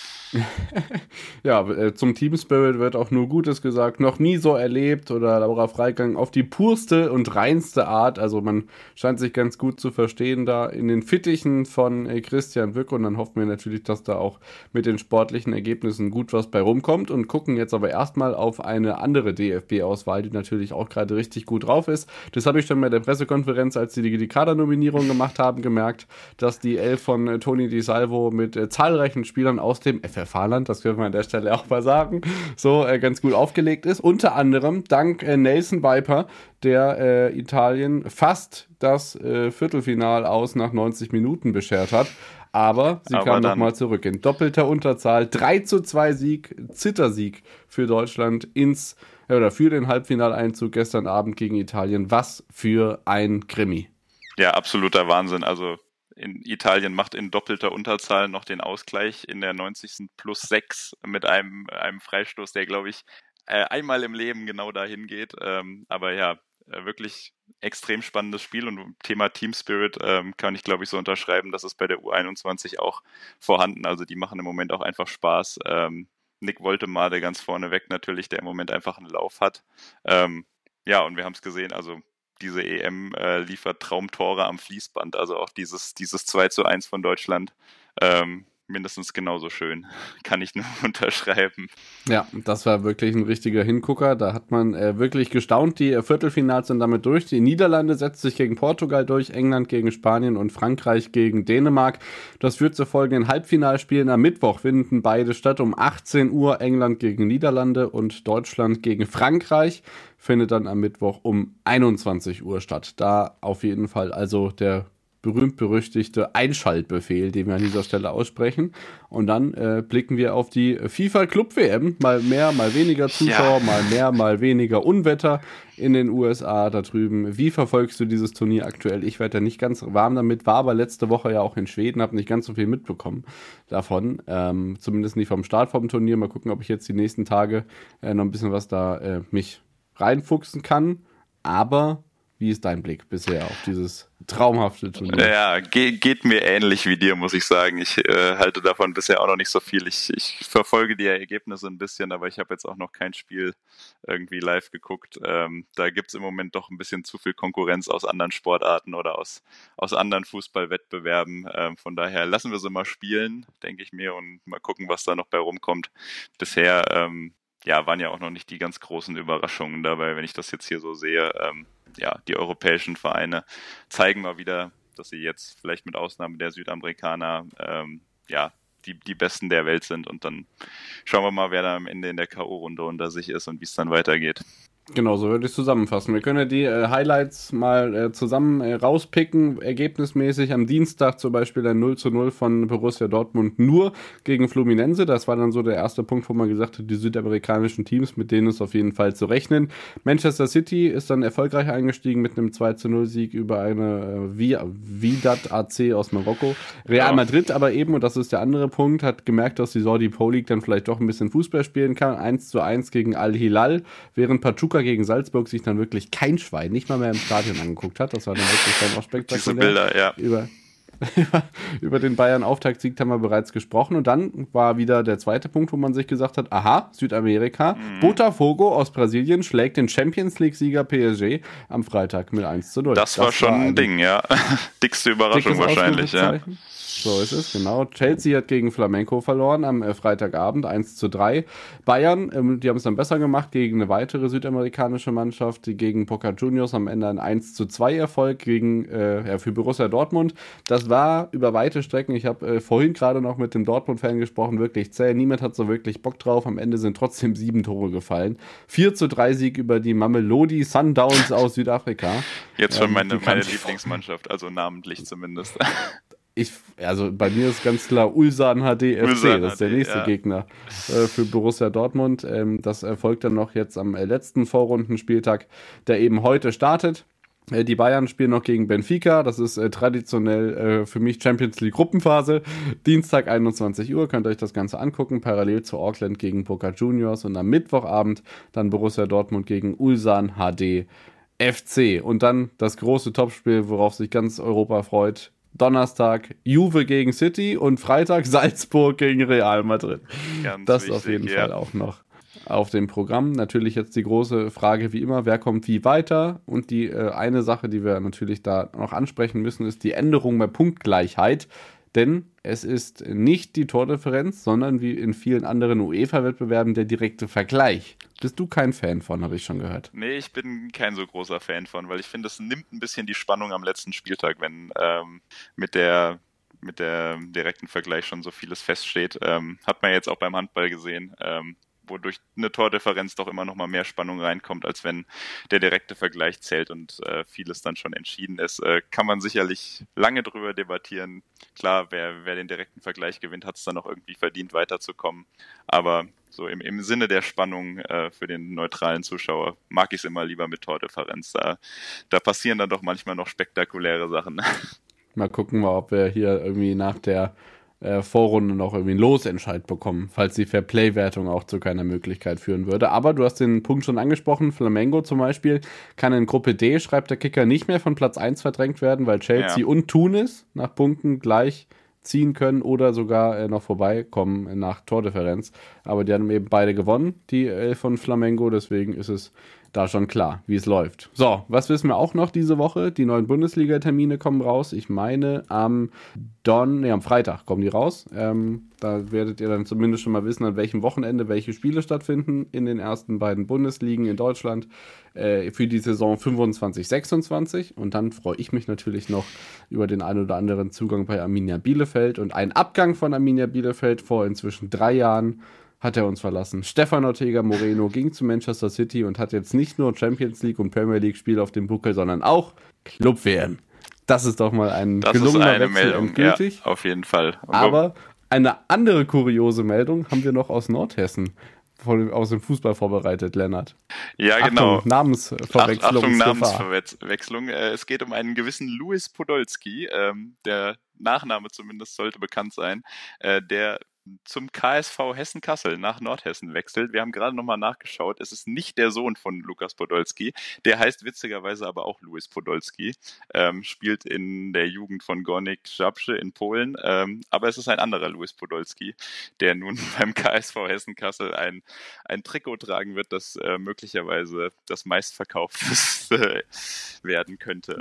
Ja, äh, zum Team Spirit wird auch nur Gutes gesagt. Noch nie so erlebt oder Laura Freigang auf die purste und reinste Art. Also man scheint sich ganz gut zu verstehen da in den Fittichen von äh, Christian Wück. Und dann hoffen wir natürlich, dass da auch mit den sportlichen Ergebnissen gut was bei rumkommt. Und gucken jetzt aber erstmal auf eine andere D F B-Auswahl, die natürlich auch gerade richtig gut drauf ist. Das habe ich schon bei der Pressekonferenz, als sie die, die Kadernominierung gemacht haben, gemerkt, dass die Elf von äh, Toni Di Salvo mit äh, zahlreichen Spielern aus dem F F H-Land, das können wir an der Stelle auch mal sagen, so äh, ganz gut aufgelegt ist. Unter anderem dank äh, Nelson Viper, der äh, Italien fast das äh, Viertelfinal aus nach neunzig Minuten beschert hat. Aber sie Aber kam dann nochmal zurück in doppelter Unterzahl. drei zu zwei Sieg, Zittersieg für Deutschland ins äh, oder für den Halbfinaleinzug gestern Abend gegen Italien. Was für ein Krimi. Ja, absoluter Wahnsinn. Also in Italien macht in doppelter Unterzahl noch den Ausgleich in der neunzigsten plus sechs mit einem, einem Freistoß, der, glaube ich, äh, einmal im Leben genau dahin geht. Ähm, aber ja, äh, wirklich extrem spannendes Spiel und Thema Team Spirit ähm, kann ich, glaube ich, so unterschreiben, das ist bei der U einundzwanzig auch vorhanden. Also die machen im Moment auch einfach Spaß. Ähm, Nick Woltemade ganz vorneweg natürlich, der im Moment einfach einen Lauf hat. Ähm, ja, und wir haben es gesehen, also diese E M äh, liefert Traumtore am Fließband, also auch dieses, dieses zwei zu eins von Deutschland, ähm, mindestens genauso schön, kann ich nur unterschreiben. Ja, das war wirklich ein richtiger Hingucker, da hat man äh, wirklich gestaunt, die äh, Viertelfinals sind damit durch, die Niederlande setzt sich gegen Portugal durch, England gegen Spanien und Frankreich gegen Dänemark. Das führt zu folgenden Halbfinalspielen. Am Mittwoch finden beide statt, um achtzehn Uhr England gegen Niederlande und Deutschland gegen Frankreich findet dann am Mittwoch um einundzwanzig Uhr statt. Da auf jeden Fall also der berühmt-berüchtigte Einschaltbefehl, den wir an dieser Stelle aussprechen. Und dann äh, blicken wir auf die FIFA-Club-W M. Mal mehr, mal weniger Zuschauer, ja. mal mehr, mal weniger Unwetter in den U S A da drüben. Wie verfolgst du dieses Turnier aktuell? Ich werde ja nicht ganz warm damit, war aber letzte Woche ja auch in Schweden, habe nicht ganz so viel mitbekommen davon. Ähm, zumindest nicht vom Start vom Turnier. Mal gucken, ob ich jetzt die nächsten Tage äh, noch ein bisschen was da äh, mich reinfuchsen kann. Aber wie ist dein Blick bisher auf dieses traumhafte Turnier? Ja, ge- geht mir ähnlich wie dir, muss ich sagen. Ich äh, halte davon bisher auch noch nicht so viel. Ich, ich verfolge die Ergebnisse ein bisschen, aber ich habe jetzt auch noch kein Spiel irgendwie live geguckt. Ähm, da gibt es im Moment doch ein bisschen zu viel Konkurrenz aus anderen Sportarten oder aus, aus anderen Fußballwettbewerben. Ähm, von daher lassen wir sie mal spielen, denke ich mir, und mal gucken, was da noch bei rumkommt. Bisher ähm, ja, waren ja auch noch nicht die ganz großen Überraschungen dabei, wenn ich das jetzt hier so sehe. Ähm, ja, die europäischen Vereine zeigen mal wieder, dass sie jetzt vielleicht mit Ausnahme der Südamerikaner ähm, ja, die, die Besten der Welt sind. Und dann schauen wir mal, wer da am Ende in der K O-Runde unter sich ist und wie es dann weitergeht. Genau, so würde ich es zusammenfassen. Wir können ja die äh, Highlights mal äh, zusammen äh, rauspicken. Ergebnismäßig am Dienstag zum Beispiel ein null zu null von Borussia Dortmund nur gegen Fluminense. Das war dann so der erste Punkt, wo man gesagt hat, die südamerikanischen Teams, mit denen ist auf jeden Fall zu rechnen. Manchester City ist dann erfolgreich eingestiegen mit einem zwei zu null Sieg über eine äh, Wydad A C aus Marokko. Real ja. Madrid aber eben, und das ist der andere Punkt, hat gemerkt, dass die Saudi Pro League dann vielleicht doch ein bisschen Fußball spielen kann. eins zu eins gegen Al-Hilal, während Pachuca gegen Salzburg sich dann wirklich kein Schwein, nicht mal mehr im Stadion angeguckt hat. Das war dann wirklich dann auch spektakulär. Diese Bilder, ja. Über, Über den Bayern-Auftaktsieg haben wir bereits gesprochen. Und dann war wieder der zweite Punkt, wo man sich gesagt hat, aha, Südamerika, mhm. Botafogo aus Brasilien schlägt den Champions-League-Sieger P S G am Freitag mit eins zu null. Das, das war schon war ein Ding, ja. Dickste Überraschung wahrscheinlich, ja. So ist es, genau. Chelsea hat gegen Flamengo verloren am äh, Freitagabend eins zu drei. Bayern, ähm, die haben es dann besser gemacht gegen eine weitere südamerikanische Mannschaft, die gegen Boca Juniors am Ende ein eins zu zwei Erfolg gegen, äh, ja, für Borussia Dortmund. Das war über weite Strecken, ich habe äh, vorhin gerade noch mit dem Dortmund-Fan gesprochen, wirklich zäh. Niemand hat so wirklich Bock drauf. Am Ende sind trotzdem sieben Tore gefallen. vier zu drei Sieg über die Mamelodi Sundowns aus Südafrika. Jetzt schon ähm, meine, meine Lieblingsmannschaft, also namentlich zumindest. Ich, also bei mir ist ganz klar Ulsan H D F C, Ulsan das ist der H D, nächste ja. Gegner äh, für Borussia Dortmund. Ähm, das erfolgt dann noch jetzt am äh, letzten Vorrundenspieltag, der eben heute startet. Äh, die Bayern spielen noch gegen Benfica, das ist äh, traditionell äh, für mich Champions League Gruppenphase. Dienstag einundzwanzig Uhr, könnt ihr euch das Ganze angucken, parallel zu Auckland gegen Boca Juniors und am Mittwochabend dann Borussia Dortmund gegen Ulsan H D F C. Und dann das große Topspiel, worauf sich ganz Europa freut. Donnerstag Juve gegen City und Freitag Salzburg gegen Real Madrid. Ganz das wichtig, auf jeden ja. Fall auch noch auf dem Programm. Natürlich jetzt die große Frage wie immer, wer kommt wie weiter? Und die äh, eine Sache, die wir natürlich da noch ansprechen müssen, ist die Änderung bei Punktgleichheit. Denn es ist nicht die Tordifferenz, sondern wie in vielen anderen UEFA-Wettbewerben der direkte Vergleich. Bist du kein Fan von, habe ich schon gehört. Nee, ich bin kein so großer Fan von, weil ich finde, es nimmt ein bisschen die Spannung am letzten Spieltag, wenn ähm, mit der mit der direkten Vergleich schon so vieles feststeht. Ähm, hat man jetzt auch beim Handball gesehen, ähm, wodurch eine Tordifferenz doch immer noch mal mehr Spannung reinkommt, als wenn der direkte Vergleich zählt und äh, vieles dann schon entschieden ist. Äh, kann man sicherlich lange drüber debattieren. Klar, wer, wer den direkten Vergleich gewinnt, hat es dann auch irgendwie verdient, weiterzukommen. Aber so im, im Sinne der Spannung äh, für den neutralen Zuschauer mag ich es immer lieber mit Tordifferenz. Da, da passieren dann doch manchmal noch spektakuläre Sachen. Mal gucken mal, ob wir hier irgendwie nach der äh, Vorrunde noch irgendwie einen Losentscheid bekommen, falls die Fairplay-Wertung auch zu keiner Möglichkeit führen würde. Aber du hast den Punkt schon angesprochen, Flamengo zum Beispiel kann in Gruppe D, schreibt der Kicker, nicht mehr von Platz eins verdrängt werden, weil Chelsea ja. und Tunis nach Punkten gleich ziehen können oder sogar äh, noch vorbeikommen nach Tordifferenz. Aber die haben eben beide gewonnen, die äh, von Flamengo, deswegen ist es da schon klar, wie es läuft. So, was wissen wir auch noch diese Woche? Die neuen Bundesliga-Termine kommen raus. Ich meine, am Don, nee, am Freitag kommen die raus. Ähm, da werdet ihr dann zumindest schon mal wissen, an welchem Wochenende welche Spiele stattfinden in den ersten beiden Bundesligen in Deutschland äh, für die Saison fünfundzwanzig sechsundzwanzig. Und dann freue ich mich natürlich noch über den ein oder anderen Zugang bei Arminia Bielefeld und einen Abgang von Arminia Bielefeld vor inzwischen drei Jahren. Hat er uns verlassen. Stefan Ortega Moreno ging zu Manchester City und hat jetzt nicht nur Champions League und Premier League Spiele auf dem Buckel, sondern auch Club-W M. Das ist doch mal ein das gelungener ist eine Wechsel Meldung, endgültig. Ja, auf jeden Fall. Aber eine andere kuriose Meldung haben wir noch aus Nordhessen, von, aus dem Fußball vorbereitet, Lennart. Ja, genau. Achtung, Namensverwechslung. Achtung, Namensverwechslung. Es geht um einen gewissen Louis Podolski, ähm, der Nachname zumindest sollte bekannt sein, äh, der zum K S V Hessen-Kassel nach Nordhessen wechselt. Wir haben gerade nochmal nachgeschaut. Es ist nicht der Sohn von Lukas Podolski. Der heißt witzigerweise aber auch Louis Podolski. Ähm, spielt in der Jugend von Górnik Zabrze in Polen. Ähm, aber es ist ein anderer Louis Podolski, der nun beim K S V Hessen-Kassel ein, ein Trikot tragen wird, das äh, möglicherweise das meistverkaufteste werden könnte.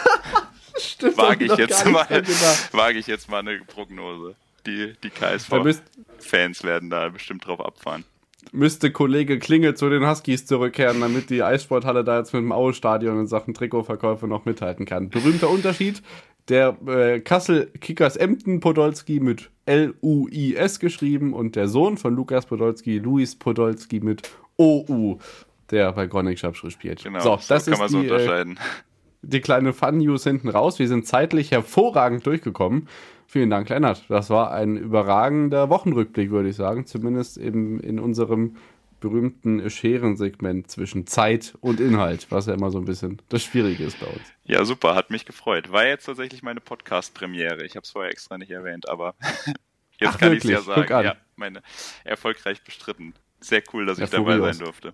Stimmt, wage ich jetzt mal, wage ich jetzt mal eine Prognose. Die, die K S V-Fans werden da bestimmt drauf abfahren. Müsste Kollege Klinge zu den Huskies zurückkehren, damit die Eissporthalle da jetzt mit dem Aue-Stadion in Sachen Trikotverkäufe noch mithalten kann. Berühmter Unterschied, der äh, Kassel Kickers Emden Podolski mit L U I S geschrieben und der Sohn von Lukas Podolski, Luis Podolski mit O U, der bei Górnik Zabrze spielt. Genau, so, das so kann ist man so die, unterscheiden. Äh, die kleine Fun-News hinten raus. Wir sind zeitlich hervorragend durchgekommen. Vielen Dank, Lennart. Das war ein überragender Wochenrückblick, würde ich sagen. Zumindest eben in unserem berühmten Scherensegment zwischen Zeit und Inhalt, was ja immer so ein bisschen das Schwierige ist bei uns. Ja, super, hat mich gefreut. War jetzt tatsächlich meine Podcast-Premiere. Ich habe es vorher extra nicht erwähnt, aber jetzt Ach, kann ich es ja Guck sagen. an. Ja, meine erfolgreich bestritten. Sehr cool, dass ich dabei sein durfte.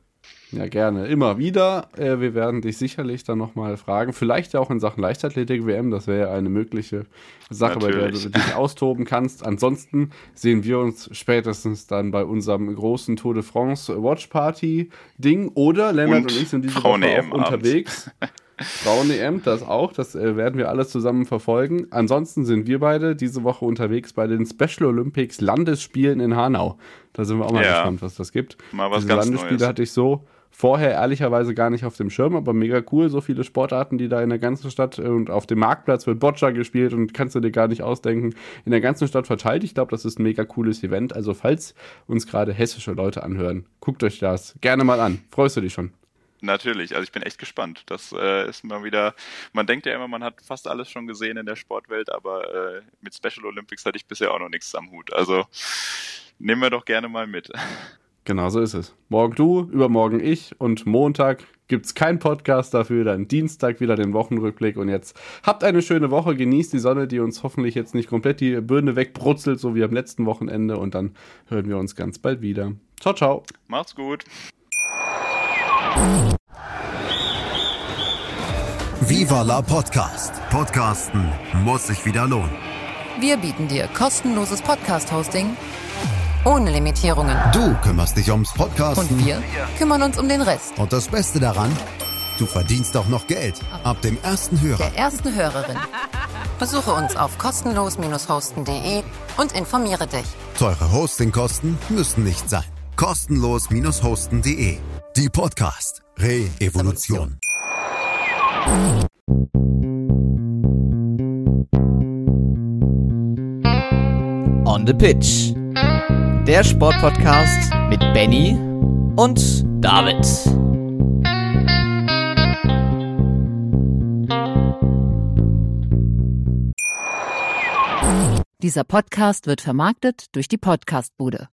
Ja, gerne. Immer wieder. Äh, wir werden dich sicherlich dann nochmal fragen. Vielleicht ja auch in Sachen Leichtathletik-W M. Das wäre ja eine mögliche Sache, Natürlich. bei der du dich austoben kannst. Ansonsten sehen wir uns spätestens dann bei unserem großen Tour de France Watch Party Ding. Oder Lennart und, und ich sind diese Woche auch unterwegs. Frauen-E M, das auch. Das äh, werden wir alles zusammen verfolgen. Ansonsten sind wir beide diese Woche unterwegs bei den Special Olympics Landesspielen in Hanau. Da sind wir auch mal ja. gespannt, was das gibt. Mal was Diese ganz Landesspiele Neues. hatte ich so vorher ehrlicherweise gar nicht auf dem Schirm, aber mega cool. So viele Sportarten, die da in der ganzen Stadt und auf dem Marktplatz wird Boccia gespielt und kannst du dir gar nicht ausdenken. In der ganzen Stadt verteilt. Ich glaube, das ist ein mega cooles Event. Also falls uns gerade hessische Leute anhören, guckt euch das gerne mal an. Freust du dich schon? Natürlich, also ich bin echt gespannt. Das äh, ist mal wieder, man denkt ja immer, man hat fast alles schon gesehen in der Sportwelt, aber äh, mit Special Olympics hatte ich bisher auch noch nichts am Hut. Also nehmen wir doch gerne mal mit. Genau so ist es. Morgen du, übermorgen ich und Montag gibt's keinen Podcast dafür, dann Dienstag wieder den Wochenrückblick und jetzt habt eine schöne Woche, genießt die Sonne, die uns hoffentlich jetzt nicht komplett die Birne wegbrutzelt, so wie am letzten Wochenende und dann hören wir uns ganz bald wieder. Ciao, ciao. Macht's gut. Viva la Podcast. Podcasten muss sich wieder lohnen. Wir bieten dir kostenloses Podcast-Hosting ohne Limitierungen. Du kümmerst dich ums Podcasten. Und wir kümmern uns um den Rest. Und das Beste daran, du verdienst auch noch Geld. Ab dem ersten Hörer. Der ersten Hörerin. Besuche uns auf kostenlos hosten punkt de und informiere dich. Teure Hostingkosten müssen nicht sein. kostenlos hosten punkt de. Die Podcast Re-Evolution. On the Pitch. Der Sportpodcast mit Benny und David. Dieser Podcast wird vermarktet durch die Podcastbude.